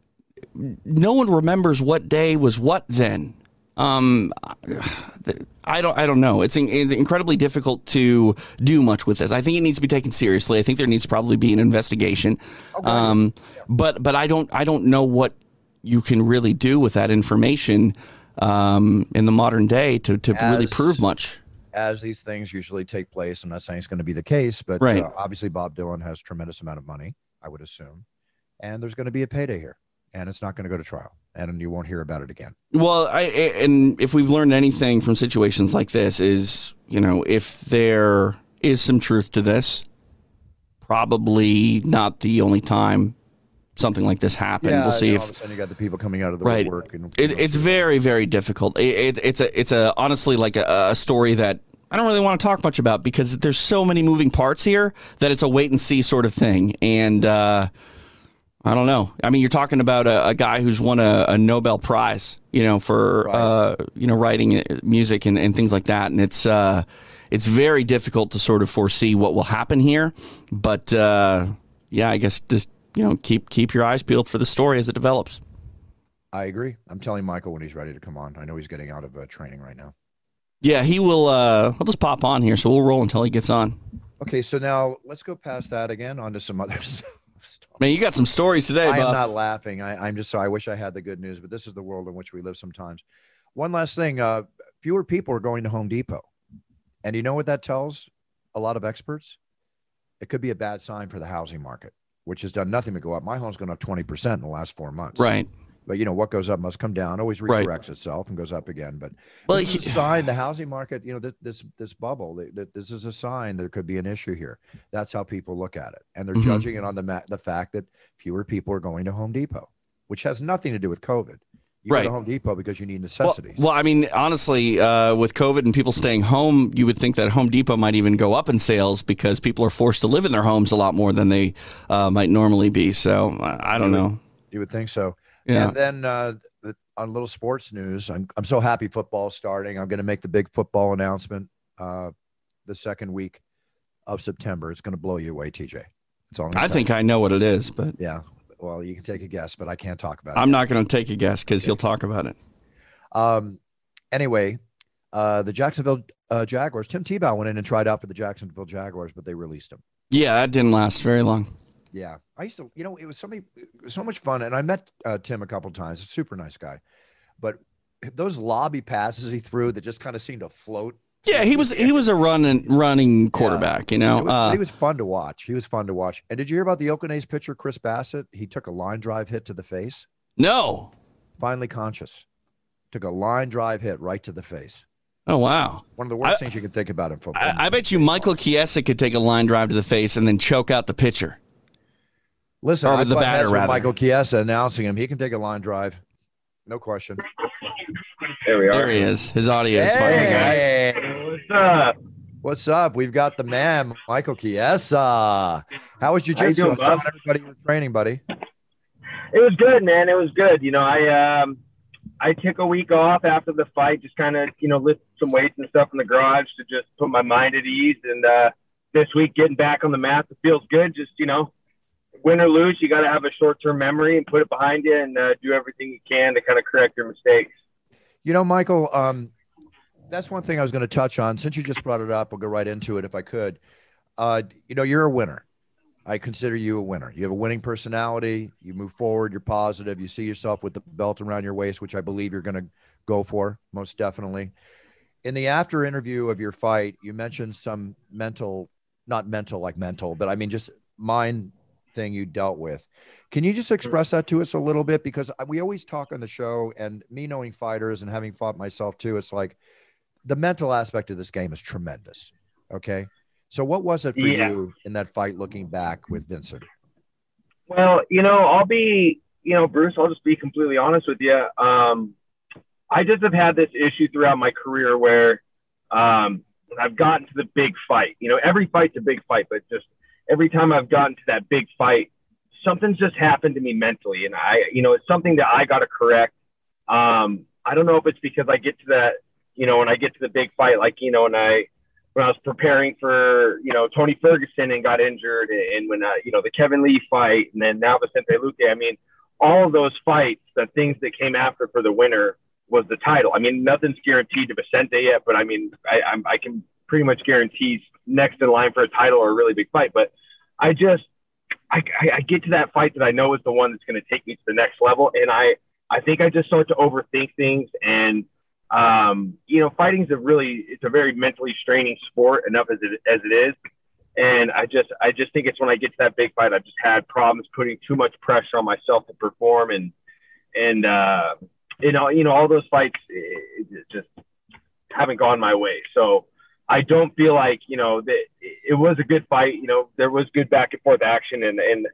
[SPEAKER 3] no one remembers what day was what then. Um, I don't, I don't know. It's, in, it's incredibly difficult to do much with this. I think it needs to be taken seriously. I think there needs to probably be an investigation.
[SPEAKER 2] Okay.
[SPEAKER 3] Um, but, but I don't, I don't know what you can really do with that information, um, in the modern day to, to really
[SPEAKER 2] As-
[SPEAKER 3] prove much.
[SPEAKER 2] As these things usually take place, I'm not saying it's going to be the case, but
[SPEAKER 3] Right.
[SPEAKER 2] uh, obviously Bob Dylan has tremendous amount of money, I would assume. And there's going to be a payday here. And it's not going to go to trial. And you won't hear about it again.
[SPEAKER 3] Well, I, and if we've learned anything from situations like this is, you know, if there is some truth to this, probably not the only time something like this happened.
[SPEAKER 2] Yeah,
[SPEAKER 3] We'll see
[SPEAKER 2] and
[SPEAKER 3] if
[SPEAKER 2] all of a sudden you got the people coming out of the
[SPEAKER 3] Right.
[SPEAKER 2] woodwork. And,
[SPEAKER 3] it, it's very, very difficult. It, it, it's a, it's a honestly like a, a story that I don't really want to talk much about because there's so many moving parts here that it's a wait and see sort of thing. And uh, I don't know. I mean, you're talking about a, a guy who's won a, a Nobel Prize, you know, for
[SPEAKER 2] Right.
[SPEAKER 3] uh, you know writing music and, and things like that. And it's uh, it's very difficult to sort of foresee what will happen here. But uh, yeah, I guess just you know keep keep your eyes peeled for the story as it develops.
[SPEAKER 2] I agree. I'm telling Michael when he's ready to come on. I know he's getting out of uh, training right now.
[SPEAKER 3] Yeah, he will. Uh, he'll just pop on here, so we'll roll until he gets on.
[SPEAKER 2] Okay, so now let's go past that again onto some other stuff.
[SPEAKER 3] Man, you got some stories today,
[SPEAKER 2] I am
[SPEAKER 3] Buff.
[SPEAKER 2] not laughing. I, I'm just sorry. I wish I had the good news, but this is the world in which we live sometimes. One last thing. Uh, fewer people are going to Home Depot. And you know what that tells a lot of experts? It could be a bad sign for the housing market, which has done nothing but go up. My home's gone up twenty percent in the last four months.
[SPEAKER 3] Right.
[SPEAKER 2] But, you know, what goes up must come down, always
[SPEAKER 3] Right.
[SPEAKER 2] recorrects itself and goes up again. But
[SPEAKER 3] Well,
[SPEAKER 2] this is
[SPEAKER 3] he-
[SPEAKER 2] a sign, the housing market, you know, this this, this bubble, th- th- this is a sign there could be an issue here. That's how people look at it. And they're
[SPEAKER 3] Mhm.
[SPEAKER 2] judging it on the ma- the fact that fewer people are going to Home Depot, which has nothing to do with COVID. You
[SPEAKER 3] Right.
[SPEAKER 2] go to Home Depot because you need
[SPEAKER 3] Well,
[SPEAKER 2] necessities.
[SPEAKER 3] well, I mean, honestly, uh, with COVID and people staying home, you would think that Home Depot might even go up in sales because people are forced to live in their homes a lot more than they uh, might normally be. So I, I don't know.
[SPEAKER 2] You would think so.
[SPEAKER 3] Yeah.
[SPEAKER 2] And then uh, the- on little sports news, I'm I'm so happy football's starting. I'm going to make the big football announcement uh, the second week of September. It's going to blow you away, T J. That's all I'm gonna
[SPEAKER 3] I
[SPEAKER 2] tell
[SPEAKER 3] think
[SPEAKER 2] you.
[SPEAKER 3] I know what it is, but
[SPEAKER 2] Yeah. Well, you can take a guess, but I can't talk about it.
[SPEAKER 3] I'm not going to take a guess because you'll talk about it.
[SPEAKER 2] Um, anyway, uh, the Jacksonville uh, Jaguars, Tim Tebow went in and tried out for the Jacksonville Jaguars, but they released him.
[SPEAKER 3] Yeah, that didn't last very long.
[SPEAKER 2] Yeah. I used to, you know, it was somebody, it was so much fun. And I met uh, Tim a couple times, a super nice guy, but those lobby passes he threw that just kind of seemed to float.
[SPEAKER 3] Yeah, he was he was a running running quarterback. You know,
[SPEAKER 2] It was,
[SPEAKER 3] uh,
[SPEAKER 2] he was fun to watch. He was fun to watch. And did you hear about the Oakland A's pitcher, Chris Bassett? He took a line drive hit to the face,
[SPEAKER 3] no.
[SPEAKER 2] finally conscious, took a line drive hit right to the face.
[SPEAKER 3] Oh wow.
[SPEAKER 2] One of the worst
[SPEAKER 3] I-
[SPEAKER 2] things you can think about in football.
[SPEAKER 3] I, I bet you Michael Chiesa could take a line drive to the face and then choke out the pitcher.
[SPEAKER 2] Listen,
[SPEAKER 3] Or
[SPEAKER 2] I
[SPEAKER 3] the
[SPEAKER 2] butt
[SPEAKER 3] batter,
[SPEAKER 2] heads with
[SPEAKER 3] rather.
[SPEAKER 2] Michael Chiesa announcing him. He can take a line drive. No question.
[SPEAKER 4] There we are.
[SPEAKER 3] There he is. His audio is finally gone.
[SPEAKER 2] Hey,
[SPEAKER 4] What's up?
[SPEAKER 2] what's up? We've got the man, Michael Chiesa. How was
[SPEAKER 4] How you
[SPEAKER 2] jiu-jitsu? I
[SPEAKER 4] doing,
[SPEAKER 2] was telling
[SPEAKER 4] bud?
[SPEAKER 2] everybody you were training, buddy.
[SPEAKER 4] It was good, man. It was good. You know, I um, I took a week off after the fight, just kind of, you know, lift some weights and stuff in the garage to just put my mind at ease. And uh, this week, getting back on the mat, it feels good. Just, you know, win or lose, you got to have a short-term memory and put it behind you and uh, do everything you can to kind of correct your mistakes.
[SPEAKER 2] You know, Michael, um, that's one thing I was going to touch on. Since you just brought it up, I'll go right into it if I could. Uh, you know, you're a winner. I consider you a winner. You have a winning personality. You move forward. You're positive. You see yourself with the belt around your waist, which I believe you're going to go for, most definitely. In the after interview of your fight, you mentioned some mental, not mental like mental, but I mean just mind thing you dealt with. Can you just express that to us a little bit? Because we always talk on the show, and me knowing fighters and having fought myself too, it's like the mental aspect of this game is tremendous. Okay. So what was it for
[SPEAKER 4] Yeah.
[SPEAKER 2] you in that fight looking back with Vincent?
[SPEAKER 4] Well, you know, I'll be, you know, Bruce, I'll just be completely honest with you. Um, I just have had this issue throughout my career where um, I've gotten to the big fight. You know, every fight's a big fight, but just every time I've gotten to that big fight, something's just happened to me mentally. And I, you know, it's something that I got to correct. Um, I don't know if it's because I get to that, you know, when I get to the big fight, like, you know, when I, when I was preparing for, you know, Tony Ferguson and got injured, and when, uh, you know, the Kevin Lee fight, and then now Vicente Luque, I mean, all of those fights, the things that came after for the winner was the title. I mean, nothing's guaranteed to Vicente yet, but I mean, I, I'm, I can pretty much guarantee he's next in line for a title or a really big fight. But I just, I, I, I get to that fight that I know is the one that's going to take me to the next level. And I, I think I just start to overthink things. And, um, you know, fighting is a really, it's a very mentally straining sport enough as it, as it is. And I just, I just think it's when I get to that big fight, I've just had problems putting too much pressure on myself to perform. And, and, uh, you know, you know, all those fights it, it just haven't gone my way. So I don't feel like, you know, that it was a good fight. You know, there was good back and forth action, and, and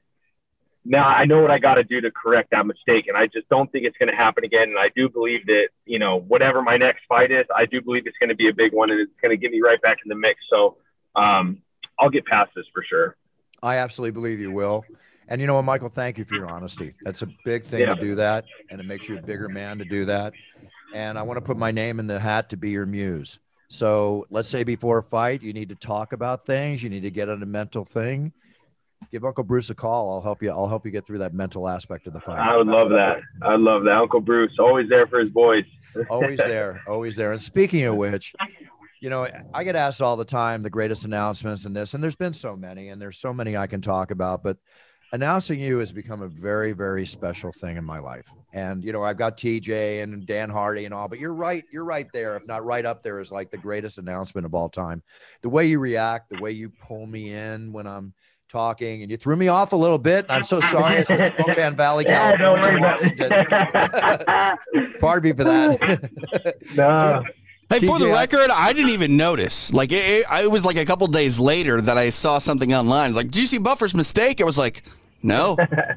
[SPEAKER 4] now I know what I got to do to correct that mistake. And I just don't think it's going to happen again. And I do believe that, you know, whatever my next fight is, I do believe it's going to be a big one, and it's going to get me right back in the mix. So um, I'll get past this for sure.
[SPEAKER 2] I absolutely believe you will. And you know what, Michael, thank you for your honesty. That's a big thing
[SPEAKER 4] Yeah.
[SPEAKER 2] to do that. And it makes you a bigger man to do that. And I want to put my name in the hat to be your muse. So let's say before a fight, you need to talk about things. You need to get on a mental thing. Give Uncle Bruce a call. I'll help you. I'll help you get through that mental aspect of the fight.
[SPEAKER 4] I would love that. I love that. Uncle Bruce, always there for his boys.
[SPEAKER 2] Always there, always there. And speaking of which, you know, I get asked all the time the greatest announcements and this, and there's been so many, and there's so many I can talk about, but announcing you has become a very, very special thing in my life. And, you know, I've got T J and Dan Hardy and all, but you're right. You're right there. If not right up there is like the greatest announcement of all time. The way you react, the way you pull me in when I'm talking, and you threw me off a little bit. I'm so sorry. I said Spokane Valley,
[SPEAKER 4] yeah,
[SPEAKER 2] California,
[SPEAKER 4] don't
[SPEAKER 2] Washington. Pardon me for that.
[SPEAKER 4] No.
[SPEAKER 3] Hey, for the
[SPEAKER 2] T J,
[SPEAKER 3] record, I didn't even notice. Like, it, it, it was like a couple days later that I saw something online. It's like, did you see Buffer's mistake? I was like, no.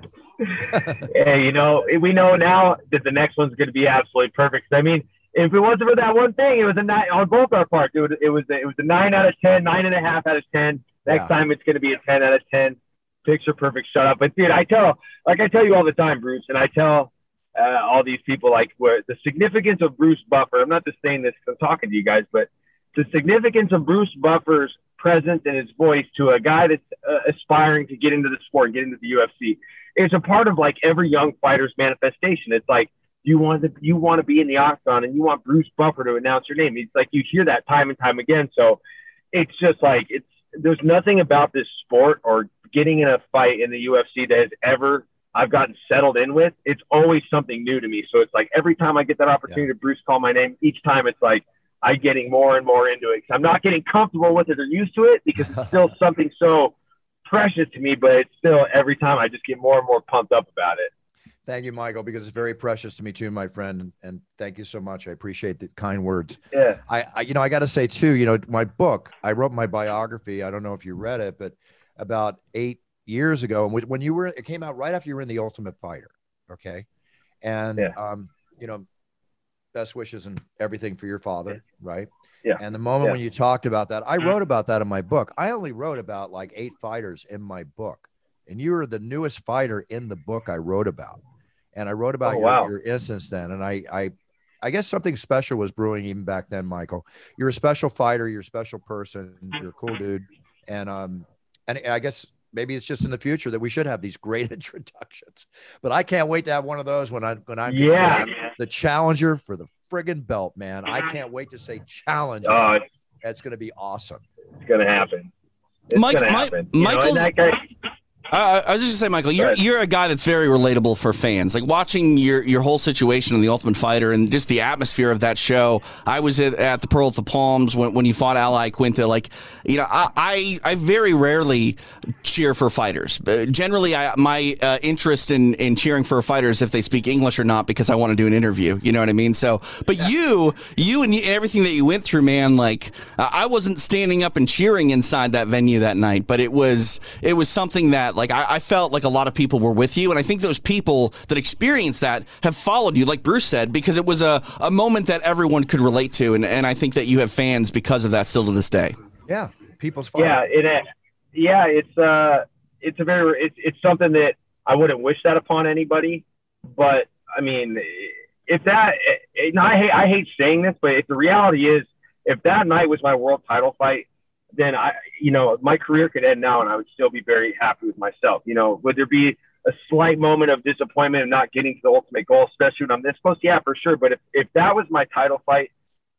[SPEAKER 4] Yeah, you know, we know now that the next one's going to be absolutely perfect. I mean, if it wasn't for that one thing, it was a nine on both our parts. It was it was a, it was a nine out of ten, nine and a half out of ten. Next
[SPEAKER 2] Yeah.
[SPEAKER 4] time it's going to be a ten out of ten. Picture perfect shutout. But dude, I tell like I tell you all the time, Bruce, and I tell uh, all these people like where the significance of Bruce Buffer. I'm not just saying this 'cause I'm talking to you guys, but the significance of Bruce Buffer's presence and his voice to a guy that's uh, aspiring to get into the sport, get into the U F C. It's a part of like every young fighter's manifestation. It's like you want to you want to be in the octagon and you want Bruce Buffer to announce your name. It's like you hear that time and time again. So it's just like it's there's nothing about this sport or getting in a fight in the U F C that has ever I've gotten settled in with. It's always something new to me. So it's like every time I get that opportunity
[SPEAKER 2] Yeah.
[SPEAKER 4] to Bruce call my name, each time it's like I'm getting more and more into it. I'm not getting comfortable with it or used to it because it's still something so precious to me, but it's still every time I just get more and more pumped up about it.
[SPEAKER 2] Thank you, Michael, because it's very precious to me too, my friend. And, and thank you so much. I appreciate the kind words.
[SPEAKER 4] Yeah.
[SPEAKER 2] I, I you know, I got to say too, you know, my book, I wrote my biography. I don't know if you read it, but about eight years ago, and when you were, it came out right after you were in The Ultimate Fighter. Okay. And,
[SPEAKER 4] Yeah.
[SPEAKER 2] um, you know, best wishes and everything for your father. Right.
[SPEAKER 4] Yeah.
[SPEAKER 2] And the moment
[SPEAKER 4] Yeah.
[SPEAKER 2] when you talked about that, I wrote about that in my book. I only wrote about like eight fighters in my book, and you were the newest fighter in the book I wrote about. And I wrote about
[SPEAKER 4] Oh,
[SPEAKER 2] your,
[SPEAKER 4] wow.
[SPEAKER 2] your instance then. And I, I, I guess something special was brewing even back then, Michael. You're a special fighter. You're a special person. You're a cool dude. And, um, and I guess maybe it's just in the future that we should have these great introductions, but I can't wait to have one of those when I, when I'm
[SPEAKER 4] Yeah.
[SPEAKER 2] the challenger for the friggin' belt, man. I can't wait to say challenger.
[SPEAKER 4] Oh, it's,
[SPEAKER 2] That's going to be awesome.
[SPEAKER 4] it's going to happen. It's
[SPEAKER 3] Mike-
[SPEAKER 4] going to
[SPEAKER 3] Mi-
[SPEAKER 4] happen. You know, and
[SPEAKER 3] Michael's-
[SPEAKER 4] that guy,
[SPEAKER 3] Uh, I was just gonna say, Michael, you're
[SPEAKER 4] ahead.
[SPEAKER 3] you're a guy that's very relatable for fans. Like watching your your whole situation in The Ultimate Fighter and just the atmosphere of that show. I was at, at the Pearl at the Palms when, when you fought Ally Quinta. Like, you know, I I, I very rarely cheer for fighters. Uh, generally, I, my uh, interest in in cheering for fighters if they speak English or not because I want to do an interview. You know what I mean? So, but yeah. you you and you, everything that you went through, man. Like, uh, I wasn't standing up and cheering inside that venue that night, but it was it was something that. Like I, I felt like a lot of people were with you, and I think those people that experienced that have followed you, like Bruce said, because it was a, a moment that everyone could relate to, and, and I think that you have fans because of that still to this day.
[SPEAKER 2] Yeah, people's fun.
[SPEAKER 4] yeah, it, uh, yeah, it's uh, it's a very, it's it's something that I wouldn't wish that upon anybody, but I mean, if that, and I hate, I hate saying this, but if the reality is, if that night was my world title fight, then I, you know, my career could end now and I would still be very happy with myself. You know, would there be a slight moment of disappointment of not getting to the ultimate goal, especially when I'm this close? Yeah, for sure. But if, if that was my title fight,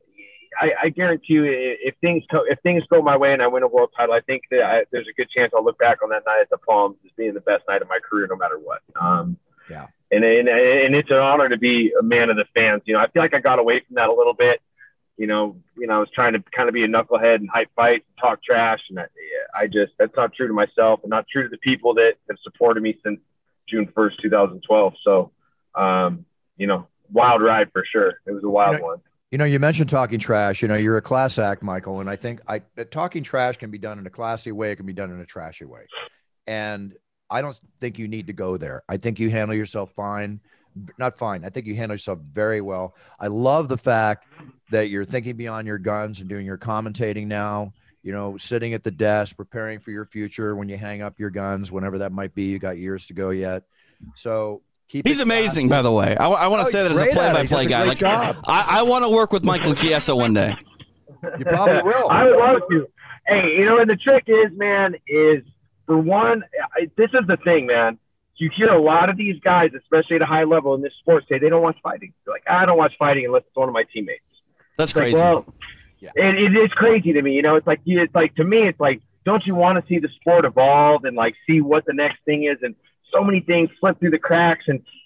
[SPEAKER 4] I, I guarantee you if things, co- if things go my way and I win a world title, I think that I, there's a good chance I'll look back on that night at the Palms as being the best night of my career, no matter what. Um,
[SPEAKER 2] yeah.
[SPEAKER 4] And, and, and it's an honor to be a man of the fans. You know, I feel like I got away from that a little bit. You know, you know, I was trying to kind of be a knucklehead and hype fights and talk trash. And I, I just, that's not true to myself and not true to the people that have supported me since June first, twenty twelve. So, um, you know, wild ride for sure. It was a wild
[SPEAKER 2] you know,
[SPEAKER 4] one.
[SPEAKER 2] You know, you mentioned talking trash. You know, you're a class act, Michael. And I think I that talking trash can be done in a classy way. It can be done in a trashy way. And I don't think you need to go there. I think you handle yourself fine. Not fine. I think you handle yourself very well. I love the fact that you're thinking beyond your guns and doing your commentating now, you know, sitting at the desk, preparing for your future when you hang up your guns, whenever that might be. You got years to go yet. So keep
[SPEAKER 3] He's
[SPEAKER 2] it
[SPEAKER 3] amazing, by the way. I, I want to
[SPEAKER 2] Oh,
[SPEAKER 3] say that
[SPEAKER 2] he's
[SPEAKER 3] as a
[SPEAKER 2] great at it.
[SPEAKER 3] play-by-play
[SPEAKER 2] He does a
[SPEAKER 3] guy.
[SPEAKER 2] great
[SPEAKER 3] Like,
[SPEAKER 2] job.
[SPEAKER 3] I, I want to work with Michael Chiesa one day.
[SPEAKER 2] You probably will.
[SPEAKER 4] I would love to. Hey, you know, and the trick is, man, is for one, I, this is the thing, man. You hear a lot of these guys, especially at a high level in this sport, say they don't watch fighting. They're like, I don't watch fighting unless it's one of my teammates.
[SPEAKER 3] That's
[SPEAKER 4] It's like,
[SPEAKER 3] crazy.
[SPEAKER 4] well,
[SPEAKER 2] Yeah.
[SPEAKER 4] it, it is crazy to me. You know, it's like, it's like, to me, it's like, don't you want to see the sport evolve and like see what the next thing is? And so many things slip through the cracks. And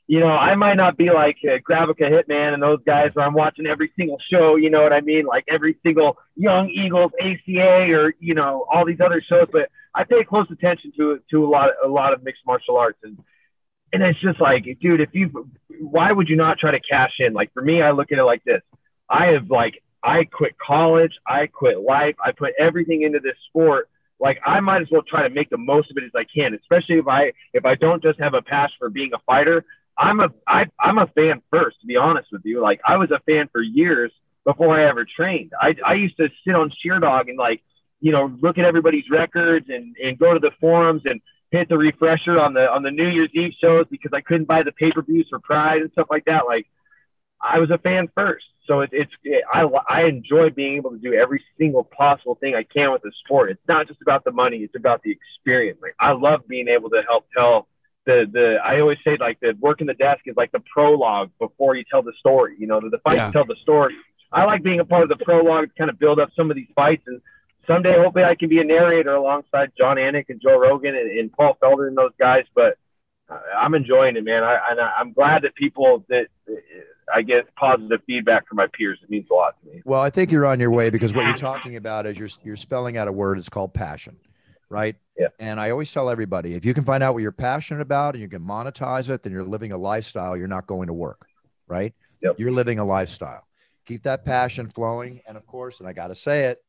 [SPEAKER 4] you know, I might not be like uh, Gravica Hitman and those guys where I'm watching every single show, you know what I mean? Like every single Young Eagles, A C A, or, you know, all these other shows, but I pay close attention to to a lot, a lot of mixed martial arts. And, and it's just like, dude, if you, why would you not try to cash in? Like for me, I look at it like this. I have like, I quit college. I quit life. I put everything into this sport. Like I might as well try to make the most of it as I can, especially if I, if I don't just have a passion for being a fighter. I'm a I, I'm a fan first, to be honest with you. Like I was a fan for years before I ever trained. I, I used to sit on Sheerdog and like, you know, look at everybody's records and, and go to the forums and hit the refresher on the on the New Year's Eve shows because I couldn't buy the pay-per-views for Pride and stuff like that. Like I was a fan first, so it, it's it, I I enjoy being able to do every single possible thing I can with the sport. It's not just about the money; it's about the experience. Like I love being able to help tell. The, the I always say like the working the desk is like the prologue before you tell the story. You know, the, the fights
[SPEAKER 3] Yeah.
[SPEAKER 4] tell the story. I like being a part of the prologue to kind of build up some of these fights, and someday hopefully I can be a narrator alongside John Anik and Joe Rogan and, and Paul Felder and those guys. But uh, I'm enjoying it, man. I, and I, I'm glad that people that uh, I get positive feedback from my peers. It means a lot to me.
[SPEAKER 2] Well, I think you're on your way because what you're talking about is you're you're spelling out a word. It's called passion, right?
[SPEAKER 4] Yeah.
[SPEAKER 2] And I always tell everybody, if you can find out what you're passionate about and you can monetize it, then you're living a lifestyle. You're not going to work, right?
[SPEAKER 4] Yep.
[SPEAKER 2] You're living a lifestyle. Keep that passion flowing. And of course, and I got to say it,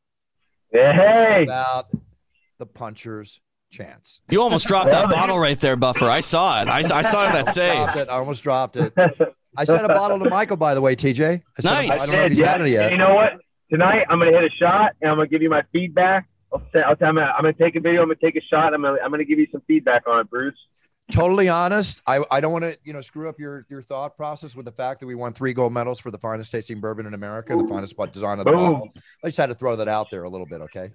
[SPEAKER 4] Hey,
[SPEAKER 2] about the puncher's chance.
[SPEAKER 3] You almost dropped that bottle right there, Buffer. I saw it. I, I saw that
[SPEAKER 2] Dropped
[SPEAKER 3] save.
[SPEAKER 2] it. I almost dropped it. I sent a bottle to Michael, by the way, T J. I sent him-
[SPEAKER 3] Nice.
[SPEAKER 2] I don't know if he's
[SPEAKER 4] yeah.
[SPEAKER 2] had it yet.
[SPEAKER 4] You know what? Tonight I'm gonna hit a shot and I'm gonna give you my feedback. I'll say, I'll tell you, I'm gonna take a video. I'm gonna take a shot. I'm gonna I'm gonna give you some feedback on it, Bruce.
[SPEAKER 2] Totally honest. I, I don't want to, you know, screw up your, your thought process with the fact that we won three gold medals for the finest tasting bourbon in America, the finest spot design of the
[SPEAKER 4] Boom.
[SPEAKER 2] bottle. I just had to throw that out there a little bit. Okay.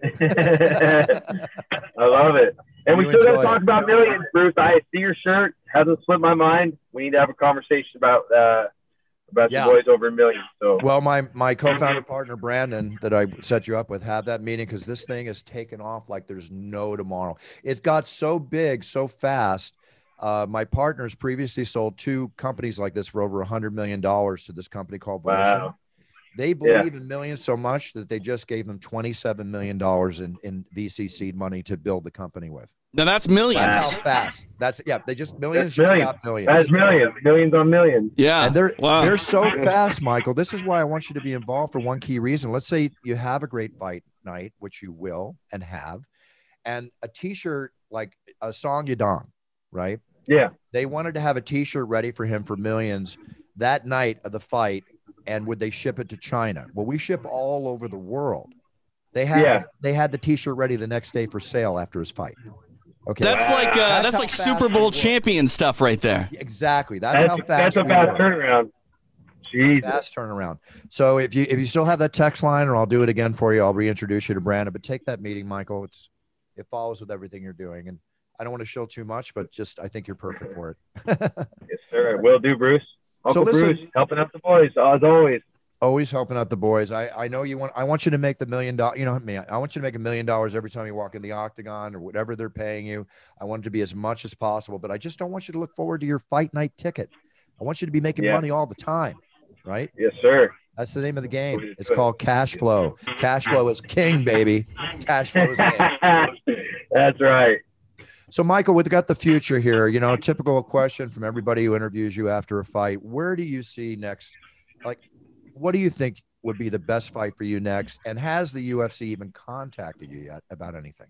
[SPEAKER 4] I love it. And we
[SPEAKER 2] You
[SPEAKER 4] still got to
[SPEAKER 2] enjoy
[SPEAKER 4] talk
[SPEAKER 2] it.
[SPEAKER 4] about millions, Bruce. I see your shirt. Hasn't slipped my mind. We need to have a conversation about uh, about
[SPEAKER 2] Yeah.
[SPEAKER 4] the boys over a million. So
[SPEAKER 2] Well, my, my co-founder partner, Brandon, that I set you up with, have that meeting because this thing has taken off like there's no tomorrow. It got so big, so fast. Uh, my partners previously sold two companies like this for over a hundred million dollars to this company called Volition.
[SPEAKER 4] wow.
[SPEAKER 2] They believe in millions so much that they just gave them twenty-seven million dollars in, in V C seed money to build the company with.
[SPEAKER 3] Now that's
[SPEAKER 2] That's
[SPEAKER 3] millions.
[SPEAKER 2] how fast. That's yeah. They just millions
[SPEAKER 4] That's
[SPEAKER 2] just
[SPEAKER 4] millions.
[SPEAKER 2] got millions.
[SPEAKER 4] That's millions, millions on millions.
[SPEAKER 3] Yeah.
[SPEAKER 2] And they're
[SPEAKER 3] Wow.
[SPEAKER 2] they're so fast, Michael. This is why I want you to be involved for one key reason. Let's say you have a great fight night, which you will and have, and a T-shirt like a Song Yadong, right?
[SPEAKER 4] Yeah.
[SPEAKER 2] They wanted to have a T-shirt ready for him for millions that night of the fight, and would they ship it to China? Well, we ship all over the world. They had
[SPEAKER 4] Yeah.
[SPEAKER 2] they had the T-shirt ready the next day for sale after his fight. Okay,
[SPEAKER 3] That's like uh,
[SPEAKER 2] That's
[SPEAKER 3] that's
[SPEAKER 2] how
[SPEAKER 3] like
[SPEAKER 2] fast
[SPEAKER 3] Super
[SPEAKER 2] we
[SPEAKER 3] Bowl
[SPEAKER 2] work.
[SPEAKER 3] champion stuff right there.
[SPEAKER 2] exactly. That's,
[SPEAKER 4] That's,
[SPEAKER 2] how fast
[SPEAKER 4] that's a
[SPEAKER 2] we
[SPEAKER 4] fast
[SPEAKER 2] work.
[SPEAKER 4] turnaround. Jesus.
[SPEAKER 2] Fast turnaround. So if you if you still have that text line, or I'll do it again for you, I'll reintroduce you to Brandon. But take that meeting, Michael. It's it follows with everything you're doing, and I don't want to show too much, but just I think you're perfect for it.
[SPEAKER 4] Yes, sir. Will do, Bruce. Uncle
[SPEAKER 2] listen-
[SPEAKER 4] Bruce, helping out the boys as always.
[SPEAKER 2] Always helping out the boys. I I know you want. I want you to make the million dollar. You know me. I want you to make a million dollars every time you walk in the octagon or whatever they're paying you. I want it to be as much as possible, but I just don't want you to look forward to your fight night ticket. I want you to be making
[SPEAKER 4] Yeah.
[SPEAKER 2] money all the time, right?
[SPEAKER 4] Yes, sir.
[SPEAKER 2] That's the name of the game. It's called cash flow. Cash flow is king, baby. Cash flow is king.
[SPEAKER 4] That's right.
[SPEAKER 2] So, Michael, we've got the future here. You know, typical question from everybody who interviews you after a fight. Where do you see next? Like, what do you think would be the best fight for you next? And has the U F C even contacted you yet about anything?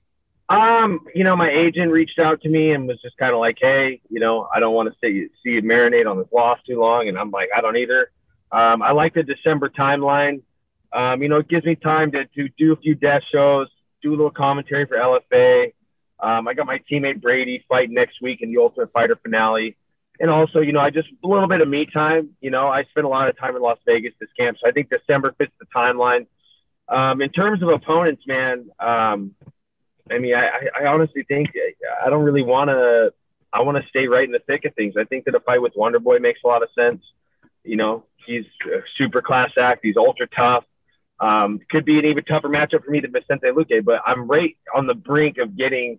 [SPEAKER 4] Um, you know, my agent reached out to me and was just kind of like, hey, you know, I don't want to see, see you marinate on this loss too long. And I'm like, I don't either. Um, I like the December timeline. Um, you know, it gives me time to, to do a few death shows, do a little commentary for L F A. Um, I got my teammate Brady fighting next week in the Ultimate Fighter finale. And also, you know, I just a little bit of me time. You know, I spent a lot of time in Las Vegas this camp. So I think December fits the timeline. Um, in terms of opponents, man, um, I mean, I, I honestly think I don't really want to – I want to stay right in the thick of things. I think that a fight with Wonder Boy makes a lot of sense. You know, he's a super class act. He's ultra tough. Um, could be an even tougher matchup for me than Vicente Luque, but I'm right on the brink of getting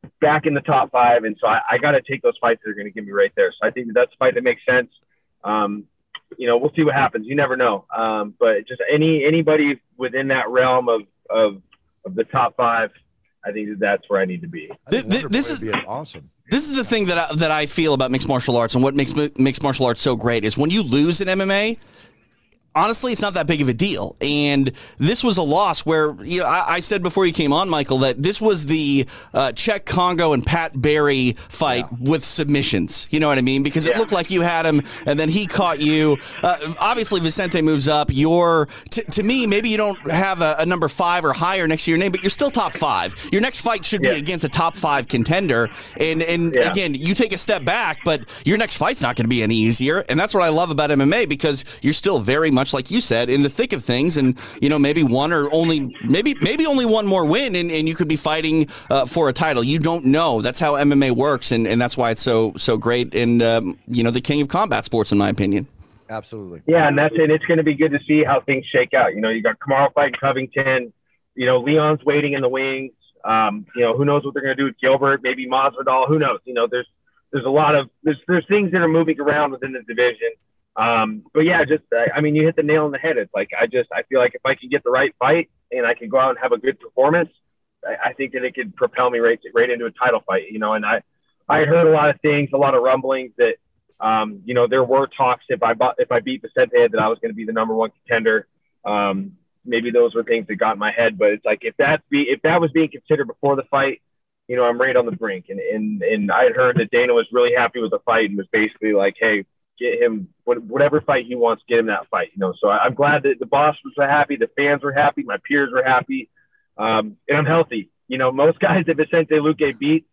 [SPEAKER 4] back in the top five. And so I, I got to take those fights that are going to get me right there. So I think that that's a fight that makes sense. Um, you know, we'll see what happens. You never know. Um, but just any anybody within that realm of of of the top five, I think that that's where I need to be.
[SPEAKER 2] This,
[SPEAKER 3] this, this is
[SPEAKER 2] awesome.
[SPEAKER 3] This is the thing that I, that I feel about mixed martial arts, and what makes mixed martial arts so great is when you lose in M M A. Honestly, it's not that big of a deal. And this was a loss where, you know, I, I said before you came on, Michael, that this was the uh, Czech Congo and Pat Barry fight yeah. with submissions. You know what I mean? Because yeah. it looked like you had him, and then he caught you. Uh, obviously, Vicente moves up. You're, t- to me, maybe you don't have a, a number five or higher next to your name, but you're still top five. Your next fight should yeah. be against a top five contender. And, and yeah. again, you take a step back, but your next fight's not going to be any easier. And that's what I love about M M A, because you're still very much, much like you said, in the thick of things, and you know maybe one or only maybe maybe only one more win, and, and you could be fighting uh, for a title. You don't know. That's how M M A works, and, and that's why it's so so great, and um, you know the king of combat sports, in my opinion.
[SPEAKER 2] Absolutely.
[SPEAKER 4] Yeah, and that's it. It's going to be good to see how things shake out. You know, you got Kamaru fighting Covington. You know, Leon's waiting in the wings. Um, you know, who knows what they're going to do with Gilbert? Maybe Masvidal. Who knows? You know, there's there's a lot of there's there's things that are moving around within the division. Um, but yeah, just, I, I mean, you hit the nail on the head. It's like, I just, I feel like if I can get the right fight and I can go out and have a good performance, I, I think that it could propel me right, to, right into a title fight, you know, and I, I heard a lot of things, a lot of rumblings that, um, you know, there were talks if I bought, if I beat Vicente that I was going to be the number one contender. Um, maybe those were things that got in my head, but it's like, if that be, if that was being considered before the fight, you know, I'm right on the brink. And, and, and I had heard that Dana was really happy with the fight and was basically like, hey, get him whatever fight he wants, get him that fight, you know. So I'm glad that the boss was happy, the fans were happy, my peers were happy, um, and I'm healthy. You know, most guys that Vicente Luque beat,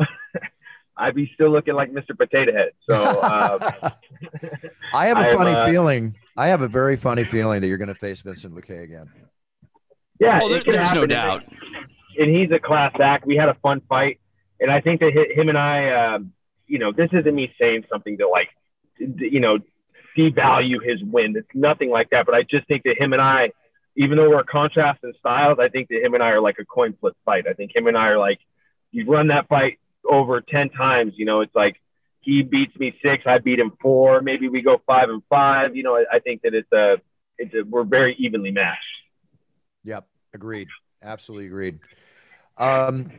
[SPEAKER 4] I'd be still looking like Mister Potato Head. So um,
[SPEAKER 2] I have a funny
[SPEAKER 4] uh,
[SPEAKER 2] feeling. I have a very funny feeling that you're going to face Vincent Luque again.
[SPEAKER 4] Yeah,
[SPEAKER 3] well, there, there's no doubt.
[SPEAKER 4] And he's a class act. We had a fun fight, and I think that him and I, um, you know, this isn't me saying something to like, you know, devalue his win. It's nothing like that. But I just think that him and I, even though we're contrast in styles, I think that him and I are like a coin flip fight. I think him and I are like, you run that fight over ten times, you know, it's like he beats me six, I beat him four, maybe we go five and five. You know, I, I think that it's a, it's a, we're very evenly matched.
[SPEAKER 2] Yep. Agreed. Absolutely agreed. Um,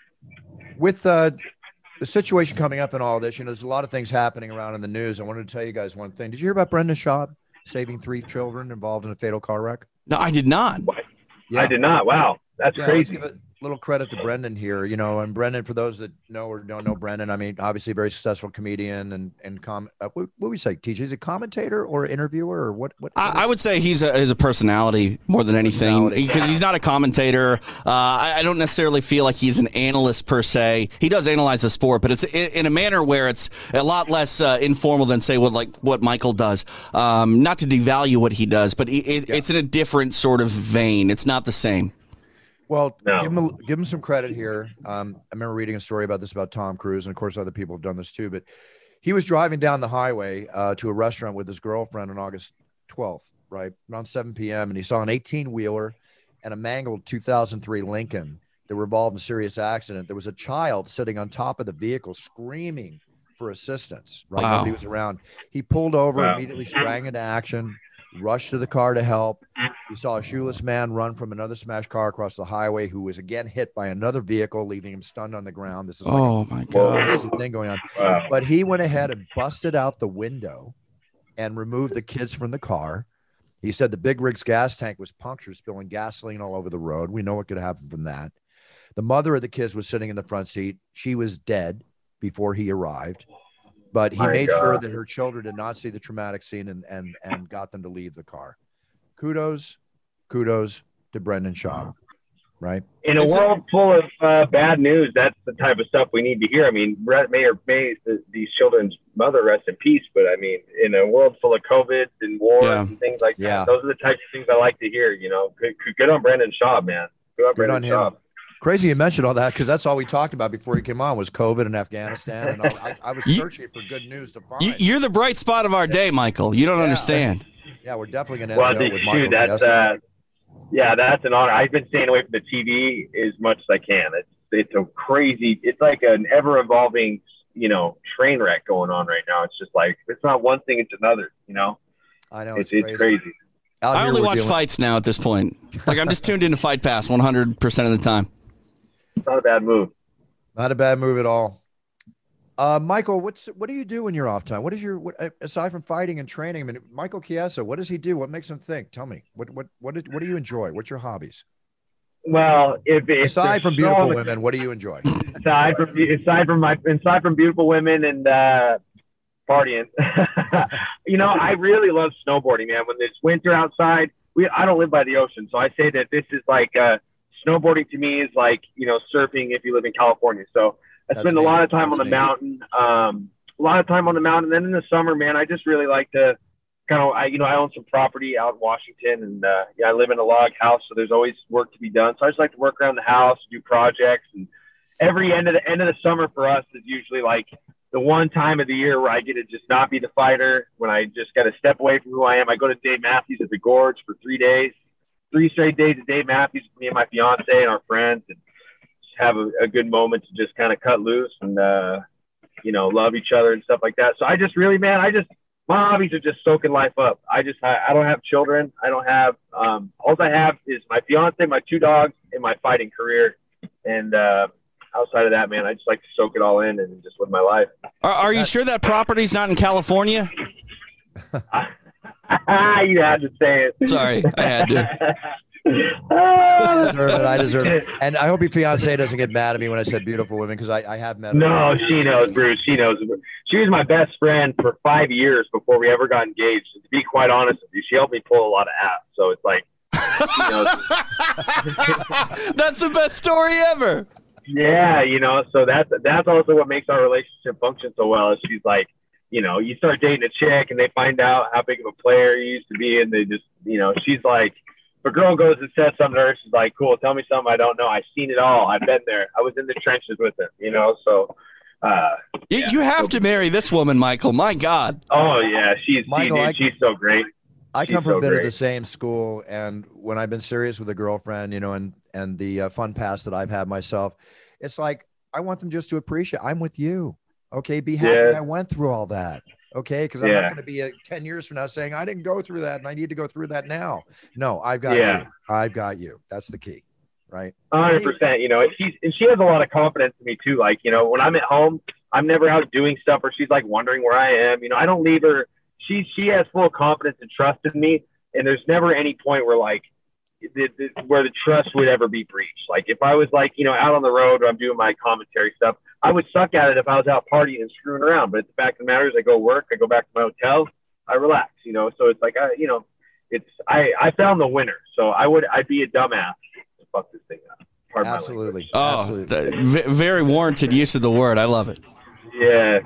[SPEAKER 2] with, uh, the situation coming up and all this, you know, there's a lot of things happening around in the news. I wanted to tell you guys one thing. Did you hear about Brendan Schaub saving three children involved in a fatal car wreck?
[SPEAKER 3] No, I did not.
[SPEAKER 2] Yeah.
[SPEAKER 4] I did not. Wow. That's
[SPEAKER 2] yeah,
[SPEAKER 4] crazy.
[SPEAKER 2] Let's give a little credit to Brendan here, you know, and Brendan, for those that know or don't know Brendan, I mean, obviously a very successful comedian and, and com, uh, what, what would we say, T J? Is he a commentator or interviewer or what? what, what
[SPEAKER 3] I, I would say he's a, he's a personality more than anything, because he's not a commentator. Uh, I, I don't necessarily feel like he's an analyst per se. He does analyze the sport, but it's in, in a manner where it's a lot less uh, informal than, say, what like what Michael does. Um, not to devalue what he does, but it, it, yeah. it's in a different sort of vein. It's not the same.
[SPEAKER 2] Well,
[SPEAKER 4] no.
[SPEAKER 2] give him a, give him some credit here. Um, I remember reading a story about this about Tom Cruise, and of course, other people have done this too. But he was driving down the highway uh, to a restaurant with his girlfriend on August twelfth, right around seven p.m., and he saw an eighteen-wheeler and a mangled two thousand three Lincoln that were involved in a serious accident. There was a child sitting on top of the vehicle screaming for assistance. Right,
[SPEAKER 3] wow.
[SPEAKER 2] Nobody was around. He pulled over,
[SPEAKER 4] wow.
[SPEAKER 2] immediately sprang into action, rushed to the car to help. He saw a shoeless man run from another smashed car across the highway, who was again hit by another vehicle, leaving him stunned on the ground. This is like
[SPEAKER 3] oh my god,
[SPEAKER 2] crazy thing going on.
[SPEAKER 4] Wow.
[SPEAKER 2] But he went ahead and busted out the window and removed the kids from the car. He said the Big Rig's gas tank was punctured, spilling gasoline all over the road. We know what could happen from that. The mother of the kids was sitting in the front seat. She was dead before he arrived. But he
[SPEAKER 4] My
[SPEAKER 2] made
[SPEAKER 4] God.
[SPEAKER 2] sure that her children did not see the traumatic scene and, and, and got them to leave the car. Kudos, kudos to Brendan Schaub, right?
[SPEAKER 4] In a
[SPEAKER 3] Is
[SPEAKER 4] world full of uh, bad news, that's the type of stuff we need to hear. I mean, may or may the, these children's mother rest in peace, but I mean, in a world full of COVID and wars
[SPEAKER 3] Yeah.
[SPEAKER 4] and things like
[SPEAKER 2] Yeah.
[SPEAKER 4] that, those are the types of things I like to hear. You know, good, good on Brendan Schaub, man. Good on
[SPEAKER 2] Good
[SPEAKER 4] Brendan
[SPEAKER 2] on him.
[SPEAKER 4] Schaub.
[SPEAKER 2] Crazy you mentioned all that, because that's all we talked about before he came on was COVID and Afghanistan. And I, I was
[SPEAKER 3] You-
[SPEAKER 2] searching for good news to find.
[SPEAKER 3] You, you're the bright spot of our day, Michael. You don't
[SPEAKER 2] Yeah.
[SPEAKER 3] understand.
[SPEAKER 2] Yeah, we're definitely going to
[SPEAKER 4] Well,
[SPEAKER 2] end it
[SPEAKER 4] dude,
[SPEAKER 2] with Michael.
[SPEAKER 4] that's
[SPEAKER 2] Fiesta.
[SPEAKER 4] uh, yeah, that's an honor. I've been staying away from the T V as much as I can. It's it's a crazy, it's like an ever evolving, you know, train wreck going on right now. It's just like, it's not one thing, it's another, you know?
[SPEAKER 2] I know.
[SPEAKER 4] It's,
[SPEAKER 2] It's,
[SPEAKER 4] it's
[SPEAKER 2] crazy.
[SPEAKER 4] crazy.
[SPEAKER 2] Out
[SPEAKER 3] I
[SPEAKER 2] here
[SPEAKER 3] only
[SPEAKER 2] we're
[SPEAKER 3] watch
[SPEAKER 2] dealing-
[SPEAKER 3] fights now at this point. Like, I'm just tuned into Fight Pass one hundred percent of the time.
[SPEAKER 4] It's not a bad move.
[SPEAKER 2] Not a bad move at all. Uh, Michael, what's what do you do in your off time? What is your what, aside from fighting and training? I mean, Michael Chiesa, what does he do? What makes him think? Tell me. What what what did, what do you enjoy? What's your hobbies?
[SPEAKER 4] Well, if, if
[SPEAKER 2] Aside from
[SPEAKER 4] there's so
[SPEAKER 2] beautiful
[SPEAKER 4] much-
[SPEAKER 2] women, what do you enjoy?
[SPEAKER 4] aside from aside from my aside from beautiful women and uh, partying, you know, I really love snowboarding, man. When it's winter outside, we I don't live by the ocean, so I say that this is like uh, snowboarding to me is like, you know, surfing if you live in California. So I
[SPEAKER 2] That's
[SPEAKER 4] spend a
[SPEAKER 2] neat.
[SPEAKER 4] lot of time
[SPEAKER 2] That's
[SPEAKER 4] on the
[SPEAKER 2] neat.
[SPEAKER 4] mountain, um, a lot of time on the mountain. Then in the summer, man, I just really like to kind of, I, you know, I own some property out in Washington, and uh, yeah, I live in a log house, so there's always work to be done. So I just like to work around the house, do projects, and every end of the end of the summer for us is usually like the one time of the year where I get to just not be the fighter, when I just got to step away from who I am. I go to Dave Matthews at the Gorge for three days, three straight days at Dave Matthews with me and my fiance and our friends, and just have a, a good moment to just kind of cut loose and, uh, you know, love each other and stuff like that. So I just really, man, I just, my hobbies are just soaking life up. I just, I, I don't have children. I don't have, um, all I have is my fiance, my two dogs, and my fighting career. And, uh, outside of that, man, I just like to soak it all in and just live my life.
[SPEAKER 3] Are, are you sure that property's not in California?
[SPEAKER 4] You had to say it.
[SPEAKER 3] Sorry, I had to.
[SPEAKER 2] I deserve it. I deserve it. And I hope your fiance doesn't get mad at me when I said beautiful women, because I, I have met her.
[SPEAKER 4] No, she knows, Bruce. She knows. She was my best friend for five years before we ever got engaged. And to be quite honest with you, she helped me pull a lot of ass. So it's like, you know,
[SPEAKER 3] That's the best story ever.
[SPEAKER 4] yeah, you know. So that's that's also what makes our relationship function so well. Is she's like, you know, you start dating a chick and they find out how big of a player you used to be, and they just, you know, she's like, if a girl goes and says something to her, she's like, cool, tell me something I don't know. I've seen it all. I've been there. I was in the trenches with it, you know. So, uh,
[SPEAKER 3] You, you have to marry this woman, Michael. My God.
[SPEAKER 4] oh yeah, she's
[SPEAKER 2] Michael,
[SPEAKER 4] she,
[SPEAKER 2] I-
[SPEAKER 4] she's so great.
[SPEAKER 2] I
[SPEAKER 4] She's
[SPEAKER 2] come from
[SPEAKER 4] so
[SPEAKER 2] a bit of
[SPEAKER 4] great.
[SPEAKER 2] the same school, and when I've been serious with a girlfriend, you know, and and the uh, fun past that I've had myself, it's like I want them just to appreciate. I'm with you, okay? Be happy
[SPEAKER 4] Yeah.
[SPEAKER 2] I went through all that, okay? Because I'm
[SPEAKER 4] Yeah.
[SPEAKER 2] not going to be uh, ten years from now saying I didn't go through that and I need to go through that now. No, I've got
[SPEAKER 4] Yeah.
[SPEAKER 2] you. I've got you. That's the key, right?
[SPEAKER 4] A hundred percent. You know, and she's and she has a lot of confidence in me too. Like, you know, when I'm at home, I'm never out doing stuff where she's like wondering where I am. You know, I don't leave her. She she has full confidence and trust in me, and there's never any point where like the, the, where the trust would ever be breached. Like if I was like, you know, out on the road or I'm doing my commentary stuff, I would suck at it if I was out partying and screwing around. But the fact of the matter is, I go work, I go back to my hotel, I relax. You know, so it's like I, you know, it's I I found the winner. So I would I'd be a dumbass to fuck this thing up. Pardon my language.
[SPEAKER 2] Absolutely.
[SPEAKER 3] Oh,
[SPEAKER 2] Absolutely.
[SPEAKER 3] th- v- very warranted use of the word. I love it.
[SPEAKER 4] Yeah.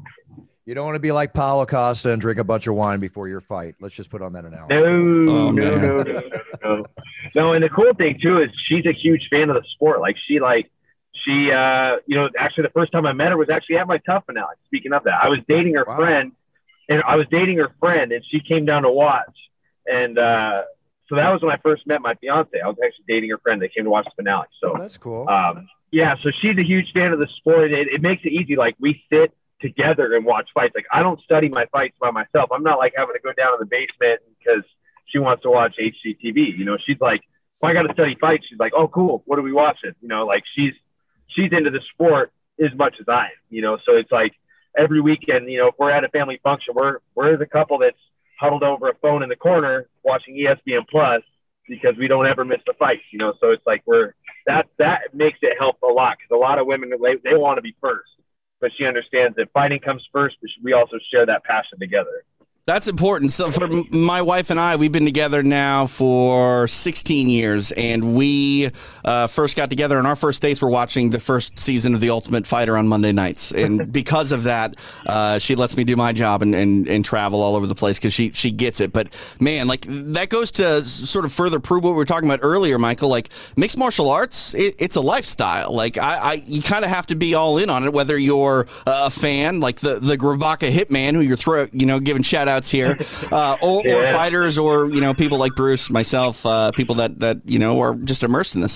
[SPEAKER 2] You don't want to be like Paulo Costa and drink a bunch of wine before your fight. Let's just put on that analogy.
[SPEAKER 4] No,
[SPEAKER 3] Oh,
[SPEAKER 4] no,
[SPEAKER 3] man.
[SPEAKER 4] no, no, no, no. No, and the cool thing too is she's a huge fan of the sport. Like she, like she, uh, you know, actually the first time I met her was actually at my Tough finale. Speaking of that, I was dating her
[SPEAKER 2] Wow.
[SPEAKER 4] friend, and I was dating her friend, and she came down to watch, and uh, so that was when I first met my fiance. I was actually dating her friend. They came to watch the finale. So
[SPEAKER 2] Oh, that's cool.
[SPEAKER 4] um, yeah, so she's a huge fan of the sport. It, it makes it easy. Like we sit together and watch fights. Like I don't study my fights by myself. I'm not like having to go down in the basement because she wants to watch H G T V. You know, she's like, if I got to study fights, she's like, oh, cool. What are we watching? You know, like she's she's into the sport as much as I am. You know, so it's like every weekend. You know, if we're at a family function, we're we're the couple that's huddled over a phone in the corner watching E S P N Plus because we don't ever miss the fights. You know, so it's like we're that that makes it help a lot because a lot of women they, they want to be first, but she understands that fighting comes first, but we also share that passion together.
[SPEAKER 3] That's important. So for m- my wife and I, we've been together now for sixteen years, and we uh, first got together, and our first dates were watching the first season of The Ultimate Fighter on Monday nights. And because of that, uh, she lets me do my job and, and, and travel all over the place because she, she gets it. But man, like that goes to s- sort of further prove what we were talking about earlier, Michael. Like mixed martial arts, it, it's a lifestyle. Like I, I you kind of have to be all in on it, whether you're a fan, like the the Grabaka Hitman, who you're throw, you know, giving shout outs here, uh, or, or
[SPEAKER 4] Yeah.
[SPEAKER 3] fighters, or you know, people like Bruce, myself, uh, people that that you know are just immersed in this thing.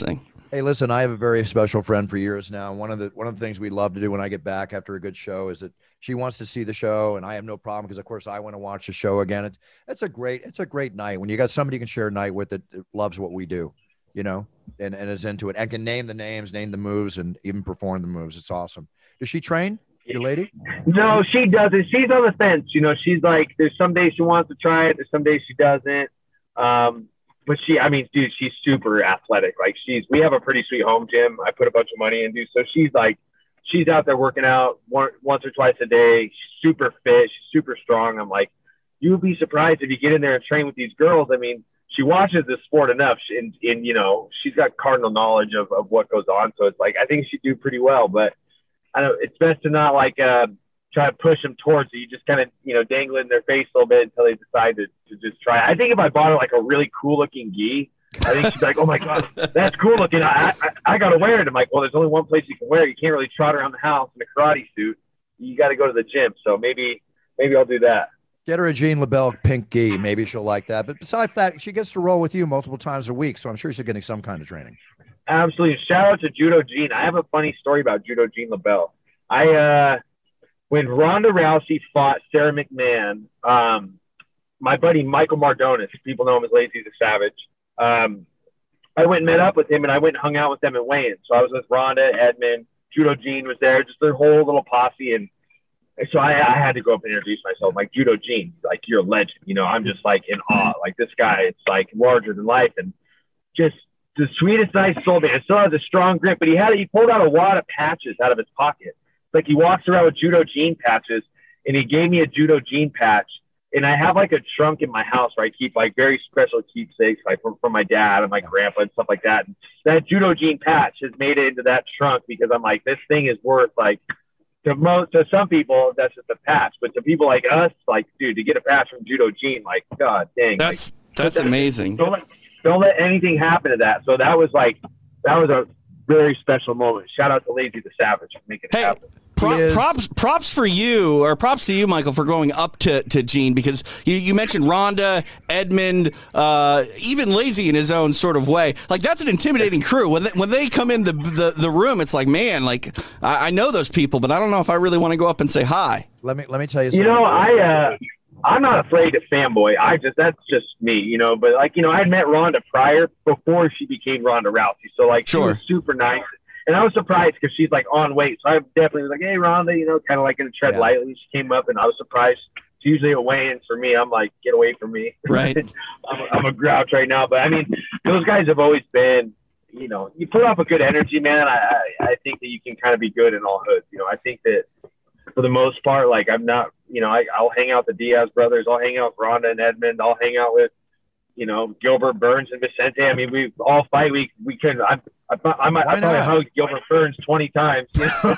[SPEAKER 2] Hey, listen, I have a very special friend for years now. One of the one of the things we love to do when I get back after a good show is that she wants to see the show, and I have no problem because, of course, I want to watch the show again. It's it's a great it's a great night when you got somebody you can share a night with that loves what we do, you know, and and is into it and can name the names, name the moves, and even perform the moves. It's awesome. Does she train, your lady?
[SPEAKER 4] No, she doesn't. She's on the fence. You know, she's like, there's some days she wants to try it, there's some days she doesn't. Um, But she, I mean, dude, she's super athletic. Like she's, we have a pretty sweet home gym. I put a bunch of money into. So she's like, she's out there working out one, once or twice a day. She's super fit. She's super strong. I'm like, you would be surprised if you get in there and train with these girls. I mean, she watches this sport enough and, and you know, she's got cardinal knowledge of, of what goes on. So it's like, I think she'd do pretty well, but I don't, it's best to not like, uh, try to push them towards it. You just kind of, you know, dangle it in their face a little bit until they decide to, to just try. I think if I bought her like a really cool looking gi, I think she's like, oh my God, that's cool looking. I, I, I got to wear it. I'm like, well, there's only one place you can wear it. You can't really trot around the house in a karate suit. You got to go to the gym. So maybe, maybe I'll do that.
[SPEAKER 2] Get her a Jean LaBelle pink gi. Maybe she'll like that. But besides that, she gets to roll with you multiple times a week. So I'm sure she's getting some kind of training.
[SPEAKER 4] Absolutely. Shout out to Judo Jean. I have a funny story about Judo Jean LaBelle. I, uh, when Ronda Rousey fought Sarah McMahon, um, my buddy Michael Mardonis, people know him as Lazy the Savage, um, I went and met up with him, and I went and hung out with them at weigh-in. So I was with Ronda, Edmund, Judo Jean was there, just their whole little posse. And so I, I had to go up and introduce myself. Like, Judo Jean, like, you're a legend. You know, I'm just, like, in awe. Like, this guy, it's, like, larger than life. And just the sweetest, nice soul, man. Still has a strong grip, but he had he pulled out a wad of patches out of his pocket. Like he walks around with Judo Jean patches, and he gave me a Judo Jean patch. And I have like a trunk in my house where I keep like very special keepsakes, like from, from my dad and my grandpa and stuff like that. And that Judo Jean patch has made it into that trunk because I'm like, this thing is worth like to most, to some people, that's just a patch. But to people like us, like, dude, to get a patch from Judo Jean, like, God dang.
[SPEAKER 3] That's,
[SPEAKER 4] like,
[SPEAKER 3] that's
[SPEAKER 4] that,
[SPEAKER 3] amazing.
[SPEAKER 4] Don't let, don't let anything happen to that. So that was like, that was a very special moment. Shout out to Lazy the Savage for making it
[SPEAKER 3] hey.
[SPEAKER 4] happen.
[SPEAKER 3] Pro- props, props for you, or props to you, Michael, for going up to, to Jean, because you, you mentioned Ronda, Edmund, uh, even Lazy in his own sort of way. Like, that's an intimidating crew. When they, when they come in the, the, the room, it's like, man, like, I, I know those people, but I don't know if I really want to go up and say hi.
[SPEAKER 2] Let me let me tell you
[SPEAKER 4] You
[SPEAKER 2] something.
[SPEAKER 4] know, I uh, I'm not afraid to fanboy. I just that's just me, you know. But like, you know, I had met Ronda prior before she became Ronda Rousey, so like,
[SPEAKER 3] sure.
[SPEAKER 4] She was super nice. And I was surprised because she's like on weight. So I definitely was like, hey, Ronda, you know, kind of like going to tread
[SPEAKER 2] yeah.
[SPEAKER 4] lightly. She came up and I was surprised. It's usually a weigh-in for me. I'm like, get away from me.
[SPEAKER 3] Right.
[SPEAKER 4] I'm, I'm a grouch right now. But I mean, those guys have always been, you know, you put up a good energy, man. I, I, I think that you can kind of be good in all hoods. You know, I think that for the most part, like I'm not, you know, I, I'll hang out with the Diaz brothers. I'll hang out with Ronda and Edmund. I'll hang out with, you know, Gilbert Burns and Vicente. I mean, we all fight. We we can. I I, I might I probably hug Gilbert Burns twenty times. You know?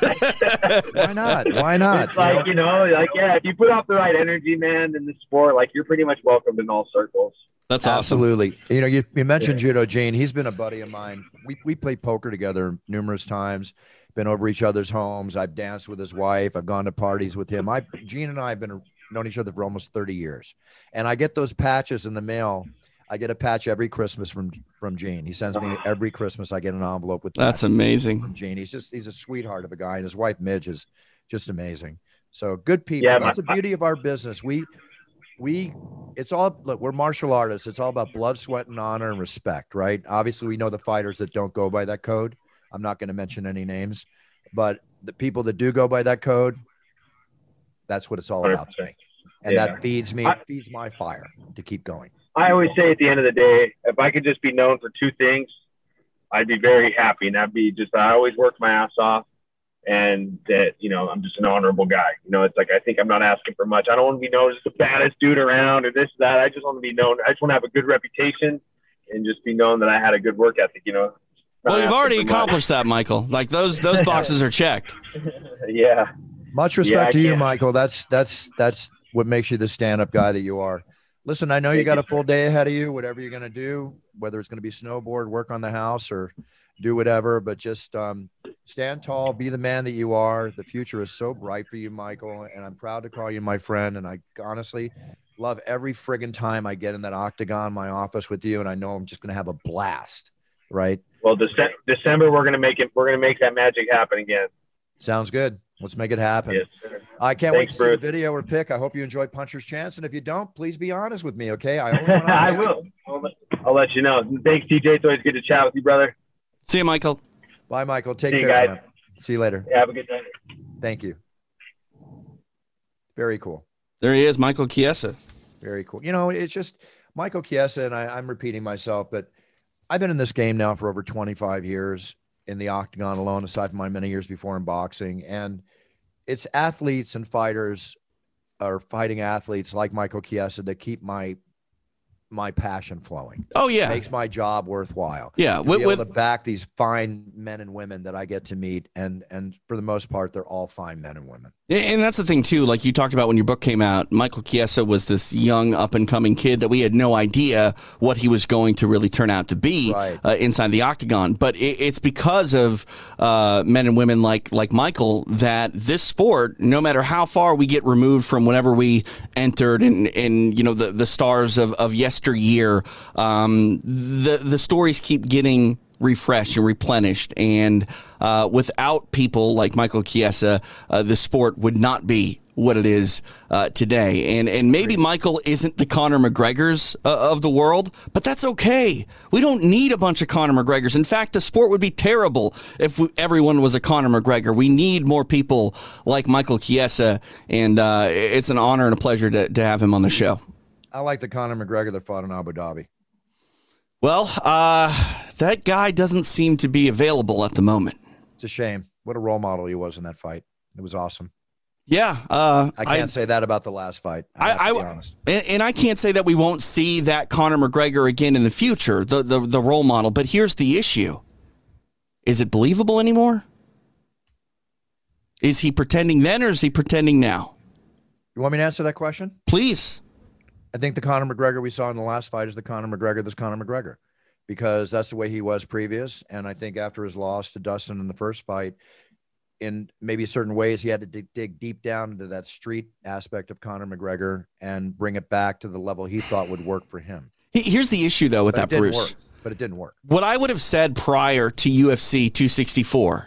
[SPEAKER 2] Why not? Why not?
[SPEAKER 4] It's like, you know, like yeah, if you put out the right energy, man, in the sport, like you're pretty much welcomed in all circles.
[SPEAKER 3] That's awesome.
[SPEAKER 2] Absolutely. You know, you, you mentioned yeah. Judo Jean. He's been a buddy of mine. We we played poker together numerous times. Been over each other's homes. I've danced with his wife. I've gone to parties with him. I Gene and I have been known each other for almost thirty years, and I get those patches in the mail. I get a patch every Christmas from from Gene. He sends me every Christmas. I get an envelope with
[SPEAKER 3] that's amazing.
[SPEAKER 2] From Gene. He's just he's a sweetheart of a guy, and his wife Midge is just amazing. So good people.
[SPEAKER 4] Yeah,
[SPEAKER 2] that's
[SPEAKER 4] my,
[SPEAKER 2] the beauty of our business. We we it's all look. We're martial artists. It's all about blood, sweat, and honor and respect, right? Obviously, we know the fighters that don't go by that code. I'm not going to mention any names, but the people that do go by that code, that's what it's all about to me, and yeah. that feeds me.
[SPEAKER 4] I,
[SPEAKER 2] feeds my fire to keep going.
[SPEAKER 4] I always say at the end of the day, if I could just be known for two things, I'd be very happy. And that'd be just, I always worked my ass off and that, you know, I'm just an honorable guy. You know, it's like, I think I'm not asking for much. I don't want to be known as the baddest dude around or this, that. I just want to be known. I just want to have a good reputation and just be known that I had a good work ethic, you know.
[SPEAKER 3] Well, you've already accomplished that, Michael. Like those, those boxes are checked.
[SPEAKER 4] Yeah.
[SPEAKER 2] Much respect
[SPEAKER 4] yeah,
[SPEAKER 2] to you, Michael. That's, that's, that's what makes you the stand-up guy that you are. Listen, I know you got a full day ahead of you, whatever you're going to do, whether it's going to be snowboard, work on the house, or do whatever, but just um, stand tall, be the man that you are. The future is so bright for you, Michael, and I'm proud to call you my friend. And I honestly love every friggin' time I get in that octagon, my office with you, and I know I'm just going to have a blast, right?
[SPEAKER 4] Well, Dece- December we're gonna make it. We're gonna make that magic happen again.
[SPEAKER 2] Sounds good. Let's make it happen.
[SPEAKER 4] Yes, sir.
[SPEAKER 2] I can't wait
[SPEAKER 4] Thanks,
[SPEAKER 2] to see the
[SPEAKER 4] Bruce.
[SPEAKER 2] video or pick. I hope you enjoyed Puncher's Chance, and if you don't, please be honest with me, okay? I only want to
[SPEAKER 4] I will. I'll let, I'll let you know. Thanks, T J. It's always good to chat with you, brother.
[SPEAKER 3] See you, Michael.
[SPEAKER 2] Bye, Michael. Take
[SPEAKER 4] See you
[SPEAKER 2] care,
[SPEAKER 4] guys.
[SPEAKER 2] man. See you later.
[SPEAKER 4] Yeah, have a good night.
[SPEAKER 2] Thank you. Very cool.
[SPEAKER 3] There he is, Michael Chiesa.
[SPEAKER 2] Very cool. You know, it's just Michael Chiesa, and I, I'm repeating myself, but I've been in this game now for over twenty-five years in the octagon alone, aside from my many years before in boxing. And it's athletes and fighters or fighting athletes like Michael Chiesa that keep my my passion flowing.
[SPEAKER 3] Oh, yeah.
[SPEAKER 2] Makes my job worthwhile.
[SPEAKER 3] Yeah.
[SPEAKER 2] To
[SPEAKER 3] With,
[SPEAKER 2] be able
[SPEAKER 3] with,
[SPEAKER 2] to back these fine men and women that I get to meet. And, and for the most part, they're all fine men and women.
[SPEAKER 3] and that's the thing, too. Like you talked about when your book came out, Michael Chiesa was this young, up-and-coming kid that we had no idea what he was going to really turn out to be
[SPEAKER 2] Right.
[SPEAKER 3] uh, inside the octagon. But it, it's because of uh, men and women like like Michael that this sport, no matter how far we get removed from whenever we entered and, and you know, the, the stars of, of yesteryear, um, the, the stories keep getting refreshed and replenished. And uh, without people like Michael Chiesa, uh, the sport would not be what it is uh, today. And and maybe Michael isn't the Conor McGregors uh, of the world, but that's okay. We don't need a bunch of Conor McGregors. In fact, the sport would be terrible if we, everyone was a Conor McGregor. We need more people like Michael Chiesa, and uh, it's an honor and a pleasure to, to have him on the show.
[SPEAKER 2] I like the Conor McGregor that fought in Abu Dhabi.
[SPEAKER 3] Well, uh, that guy doesn't seem to be available at the moment.
[SPEAKER 2] It's a shame. What a role model he was in that fight. It was awesome.
[SPEAKER 3] Yeah. Uh,
[SPEAKER 2] I can't I, say that about the last fight. I,
[SPEAKER 3] I, I and, and I can't say that we won't see that Conor McGregor again in the future, the, the, the role model. But here's the issue. Is it believable anymore? Is he pretending then or is he pretending now?
[SPEAKER 2] You want me to answer that question?
[SPEAKER 3] Please.
[SPEAKER 2] I think the Conor McGregor we saw in the last fight is the Conor McGregor that's Conor McGregor, because that's the way he was previous. And I think after his loss to Dustin in the first fight, in maybe certain ways, he had to dig, dig deep down into that street aspect of Conor McGregor and bring it back to the level he thought would work for him.
[SPEAKER 3] Here's the issue, though, with
[SPEAKER 2] but
[SPEAKER 3] that, Bruce.
[SPEAKER 2] Work, but it didn't work.
[SPEAKER 3] What I would have said prior to U F C two sixty-four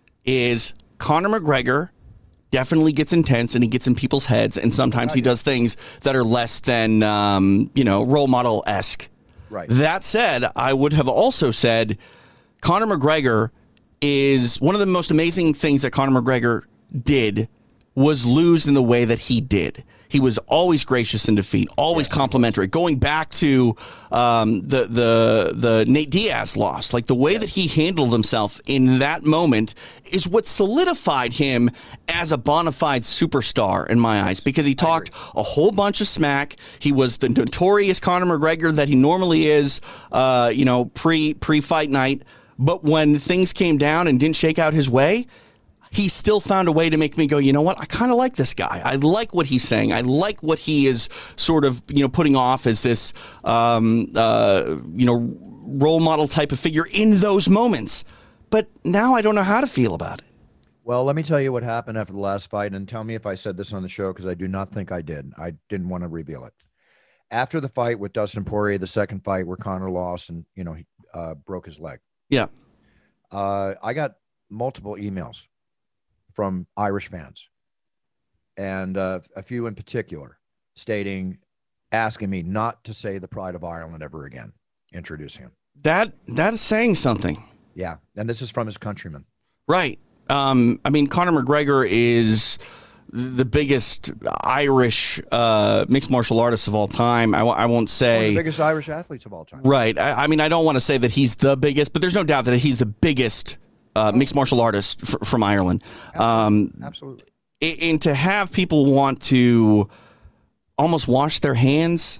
[SPEAKER 3] is Conor McGregor definitely gets intense and he gets in people's heads, and sometimes he does things that are less than, um, you know, role model-esque.
[SPEAKER 2] Right.
[SPEAKER 3] That said, I would have also said Conor McGregor is one of the most amazing things that Conor McGregor did was lose in the way that he did. He was always gracious in defeat, always yeah. complimentary. Going back to um, the the the Nate Diaz loss, like the way yeah. that he handled himself in that moment is what solidified him as a bona fide superstar in my eyes, because he talked a whole bunch of smack. He was the notorious Conor McGregor that he normally is, uh, you know, pre pre fight night. But when things came down and didn't shake out his way, he still found a way to make me go, you know what? I kind of like this guy. I like what he's saying. I like what he is sort of, you know, putting off as this, um, uh, you know, role model type of figure in those moments. But now I don't know how to feel about it.
[SPEAKER 2] Well, let me tell you what happened after the last fight, and tell me if I said this on the show, because I do not think I did. I didn't want to reveal it. After the fight with Dustin Poirier, the second fight where Conor lost and, you know, he uh, broke his leg.
[SPEAKER 3] Yeah.
[SPEAKER 2] Uh, I got multiple emails from Irish fans, and uh, a few in particular stating, asking me not to say the Pride of Ireland ever again, introducing him.
[SPEAKER 3] That, that is saying something.
[SPEAKER 2] Yeah. And this is from his countrymen.
[SPEAKER 3] Right. Um, I mean, Conor McGregor is the biggest Irish uh, mixed martial artist of all time. I, w- I won't say...
[SPEAKER 2] One of the biggest Irish athletes of all time.
[SPEAKER 3] Right. I, I mean, I don't want to say that he's the biggest, but there's no doubt that he's the biggest uh, mixed martial artist f- from Ireland. Um,
[SPEAKER 2] Absolutely.
[SPEAKER 3] And to have people want to almost wash their hands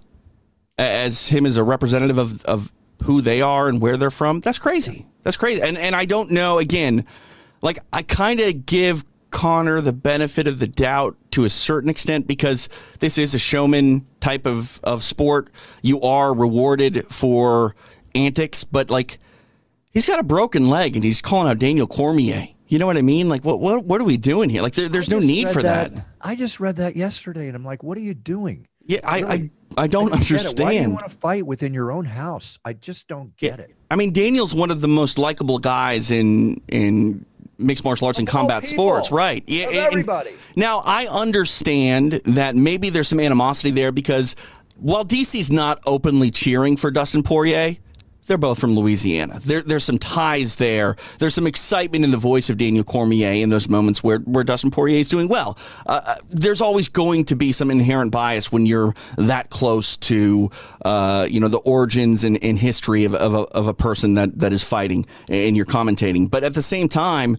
[SPEAKER 3] as him as a representative of, of who they are and where they're from, that's crazy. That's crazy. And, and I don't know, again, like I kind of give Conor the benefit of the doubt to a certain extent, because this is a showman type of, of sport. You are rewarded for antics, but like he's got a broken leg and he's calling out Daniel Cormier. You know what I mean? Like what what what are we doing here? Like there, there's no need for that.
[SPEAKER 2] that. I just read that yesterday and I'm like, what are you doing?
[SPEAKER 3] Yeah, I,
[SPEAKER 2] Really.
[SPEAKER 3] I, I don't
[SPEAKER 2] I don't get it.
[SPEAKER 3] understand.
[SPEAKER 2] Why do you want to fight within your own house? I just don't get
[SPEAKER 3] Yeah.
[SPEAKER 2] it.
[SPEAKER 3] I mean, Daniel's one of the most likable guys in in mixed martial arts and
[SPEAKER 2] Of all
[SPEAKER 3] combat
[SPEAKER 2] people.
[SPEAKER 3] sports, right? Yeah,
[SPEAKER 2] Of
[SPEAKER 3] and-
[SPEAKER 2] everybody.
[SPEAKER 3] Now, I understand that maybe there's some animosity there because while D C's not openly cheering for Dustin Poirier, they're both from Louisiana. There, there's some ties there. There's some excitement in the voice of Daniel Cormier in those moments where, where Dustin Poirier is doing well. Uh, there's always going to be some inherent bias when you're that close to, uh, you know, the origins and, and history of, of, a, of a person that, that is fighting and you're commentating. But at the same time,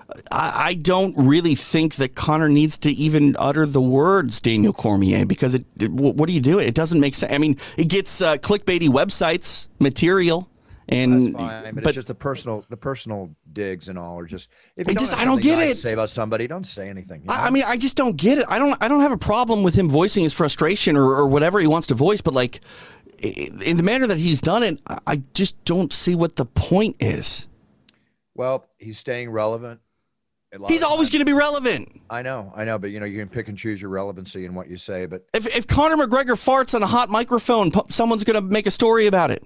[SPEAKER 3] I, I don't really think that Conor needs to even utter the words Daniel Cormier because it, it, what do you do? It doesn't make sense. I mean, it gets uh, clickbaity websites material, and
[SPEAKER 2] That's fine, but,
[SPEAKER 3] but
[SPEAKER 2] it's just the personal, the personal digs and all are just. If you
[SPEAKER 3] I
[SPEAKER 2] don't
[SPEAKER 3] just-
[SPEAKER 2] have
[SPEAKER 3] I don't
[SPEAKER 2] something
[SPEAKER 3] get
[SPEAKER 2] nice
[SPEAKER 3] it.
[SPEAKER 2] to say about somebody, don't say anything. you know?
[SPEAKER 3] I, I mean, I just don't get it. I don't. I don't have a problem with him voicing his frustration or, or whatever he wants to voice, but like i- in the manner that he's done it, I- I just don't see what the point is.
[SPEAKER 2] Well, he's staying relevant. A lot
[SPEAKER 3] He's
[SPEAKER 2] of
[SPEAKER 3] always
[SPEAKER 2] times-
[SPEAKER 3] going to be relevant.
[SPEAKER 2] I know, I know, but you know, you can pick and choose your relevancy in what you say. But
[SPEAKER 3] If if Conor McGregor farts on a hot microphone, pu- someone's going to make a story about it.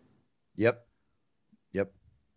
[SPEAKER 2] yep, yep,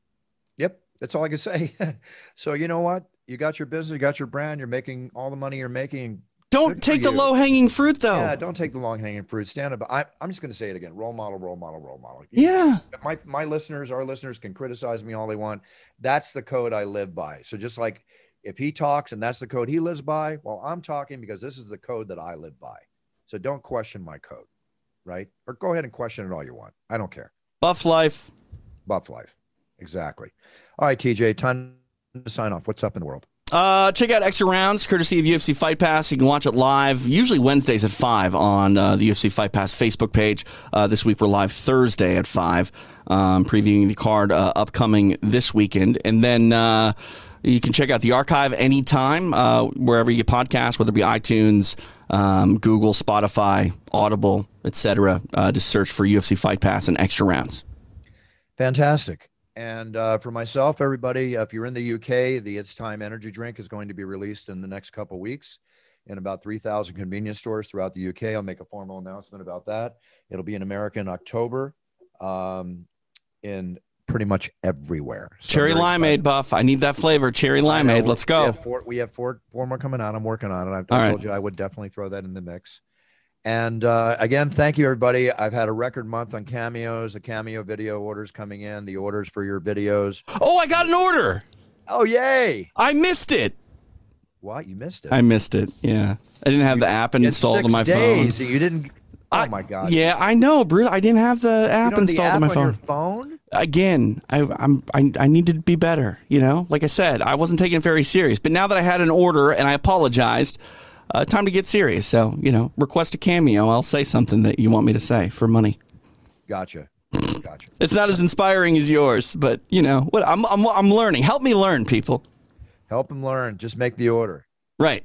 [SPEAKER 2] yep. That's all I can say. So you know what? You got your business, you got your brand, you're making all the money you're making.
[SPEAKER 3] Don't
[SPEAKER 2] Good for
[SPEAKER 3] take the
[SPEAKER 2] you.
[SPEAKER 3] low hanging fruit, though.
[SPEAKER 2] Yeah, don't take the long hanging fruit. Stand up. I, I'm just going to say it again. Role model, role model, role model.
[SPEAKER 3] Yeah.
[SPEAKER 2] My my listeners, our listeners can criticize me all they want. That's the code I live by. So just like if he talks and that's the code he lives by, well, I'm talking because this is the code that I live by. So don't question my code, right? Or go ahead and question it all you want. I don't care.
[SPEAKER 3] Buff life.
[SPEAKER 2] Buff life. Exactly. All right, T J, time to sign off. What's up in the world?
[SPEAKER 3] Uh, check out Extra Rounds, courtesy of U F C Fight Pass. You can watch it live, usually Wednesdays at five on uh, the U F C Fight Pass Facebook page. Uh, this week we're live Thursday at five, um, previewing the card uh, upcoming this weekend. And then uh, you can check out the archive anytime, uh, wherever you get podcasts, whether it be iTunes, um, Google, Spotify, Audible, et cetera. Uh, just search for U F C Fight Pass and Extra Rounds.
[SPEAKER 2] Fantastic. And uh, for myself, everybody, uh, if you're in the U K, the It's Time energy drink is going to be released in the next couple of weeks in about three thousand convenience stores throughout the U K. I'll make a formal announcement about that. It'll be in America in October, um, in pretty much everywhere. So
[SPEAKER 3] Cherry
[SPEAKER 2] I'm very
[SPEAKER 3] limeade,
[SPEAKER 2] excited.
[SPEAKER 3] Buff. I need that flavor. Cherry
[SPEAKER 2] I know.
[SPEAKER 3] limeade. Let's
[SPEAKER 2] We
[SPEAKER 3] go.
[SPEAKER 2] have four, we have four, four more coming out. I'm working on it. I, I
[SPEAKER 3] All right.
[SPEAKER 2] told you I would definitely throw that in the mix. And uh, again, thank you, everybody. I've had a record month on cameos, the cameo video orders coming in, the orders for your videos.
[SPEAKER 3] Oh, I got an order.
[SPEAKER 2] Oh, yay.
[SPEAKER 3] I missed it.
[SPEAKER 2] What? You missed it.
[SPEAKER 3] I missed it. Yeah. I didn't have the app
[SPEAKER 2] It's
[SPEAKER 3] installed
[SPEAKER 2] six
[SPEAKER 3] on my
[SPEAKER 2] days
[SPEAKER 3] phone.
[SPEAKER 2] and you didn't. Oh,
[SPEAKER 3] I-
[SPEAKER 2] my God.
[SPEAKER 3] Yeah, I know, Bruce. I didn't have the
[SPEAKER 2] You
[SPEAKER 3] app
[SPEAKER 2] don't have the
[SPEAKER 3] installed
[SPEAKER 2] app
[SPEAKER 3] on my
[SPEAKER 2] on
[SPEAKER 3] phone.
[SPEAKER 2] your phone?
[SPEAKER 3] Again, I, I'm I, I need to be better. You know, like I said, I wasn't taking it very serious. But now that I had an order and I apologized, uh, time to get serious. So you know, request a cameo. I'll say something that you want me to say for money.
[SPEAKER 2] Gotcha. Gotcha.
[SPEAKER 3] It's not as inspiring as yours, but you know what? I'm I'm I'm learning. Help me learn, people.
[SPEAKER 2] Help him learn. Just make the order.
[SPEAKER 3] Right.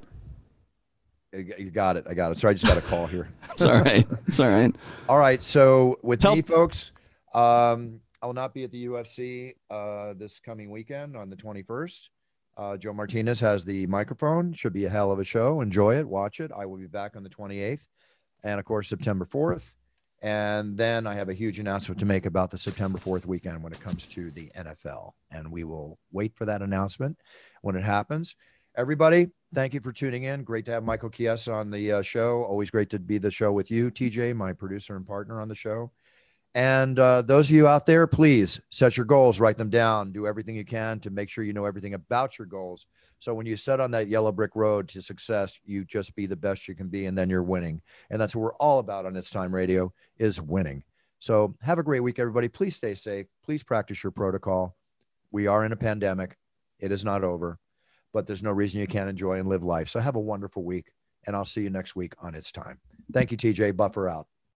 [SPEAKER 2] You you got it. I got it. Sorry, I just got a call here.
[SPEAKER 3] It's all right. It's all right.
[SPEAKER 2] All right. So with
[SPEAKER 3] Tell-
[SPEAKER 2] me, folks, um, I will not be at the U F C uh, this coming weekend on the twenty-first. Uh, Joe Martinez has the microphone. Should be a hell of a show. Enjoy it. Watch it. I will be back on the twenty-eighth and, of course, September fourth. And then I have a huge announcement to make about the September fourth weekend when it comes to the N F L. And we will wait for that announcement when it happens. Everybody, thank you for tuning in. Great to have Michael Chiesa on the uh, show. Always great to be the show with you, T J, my producer and partner on the show. And uh, those of you out there, please set your goals, write them down, do everything you can to make sure you know everything about your goals. So when you set on that yellow brick road to success, you just be the best you can be, and then you're winning. And that's what we're all about on It's Time Radio, is winning. So have a great week, everybody. Please stay safe. Please practice your protocol. We are in a pandemic. It is not over, but there's no reason you can't enjoy and live life. So have a wonderful week, and I'll see you next week on It's Time. Thank you, T J. Buffer out.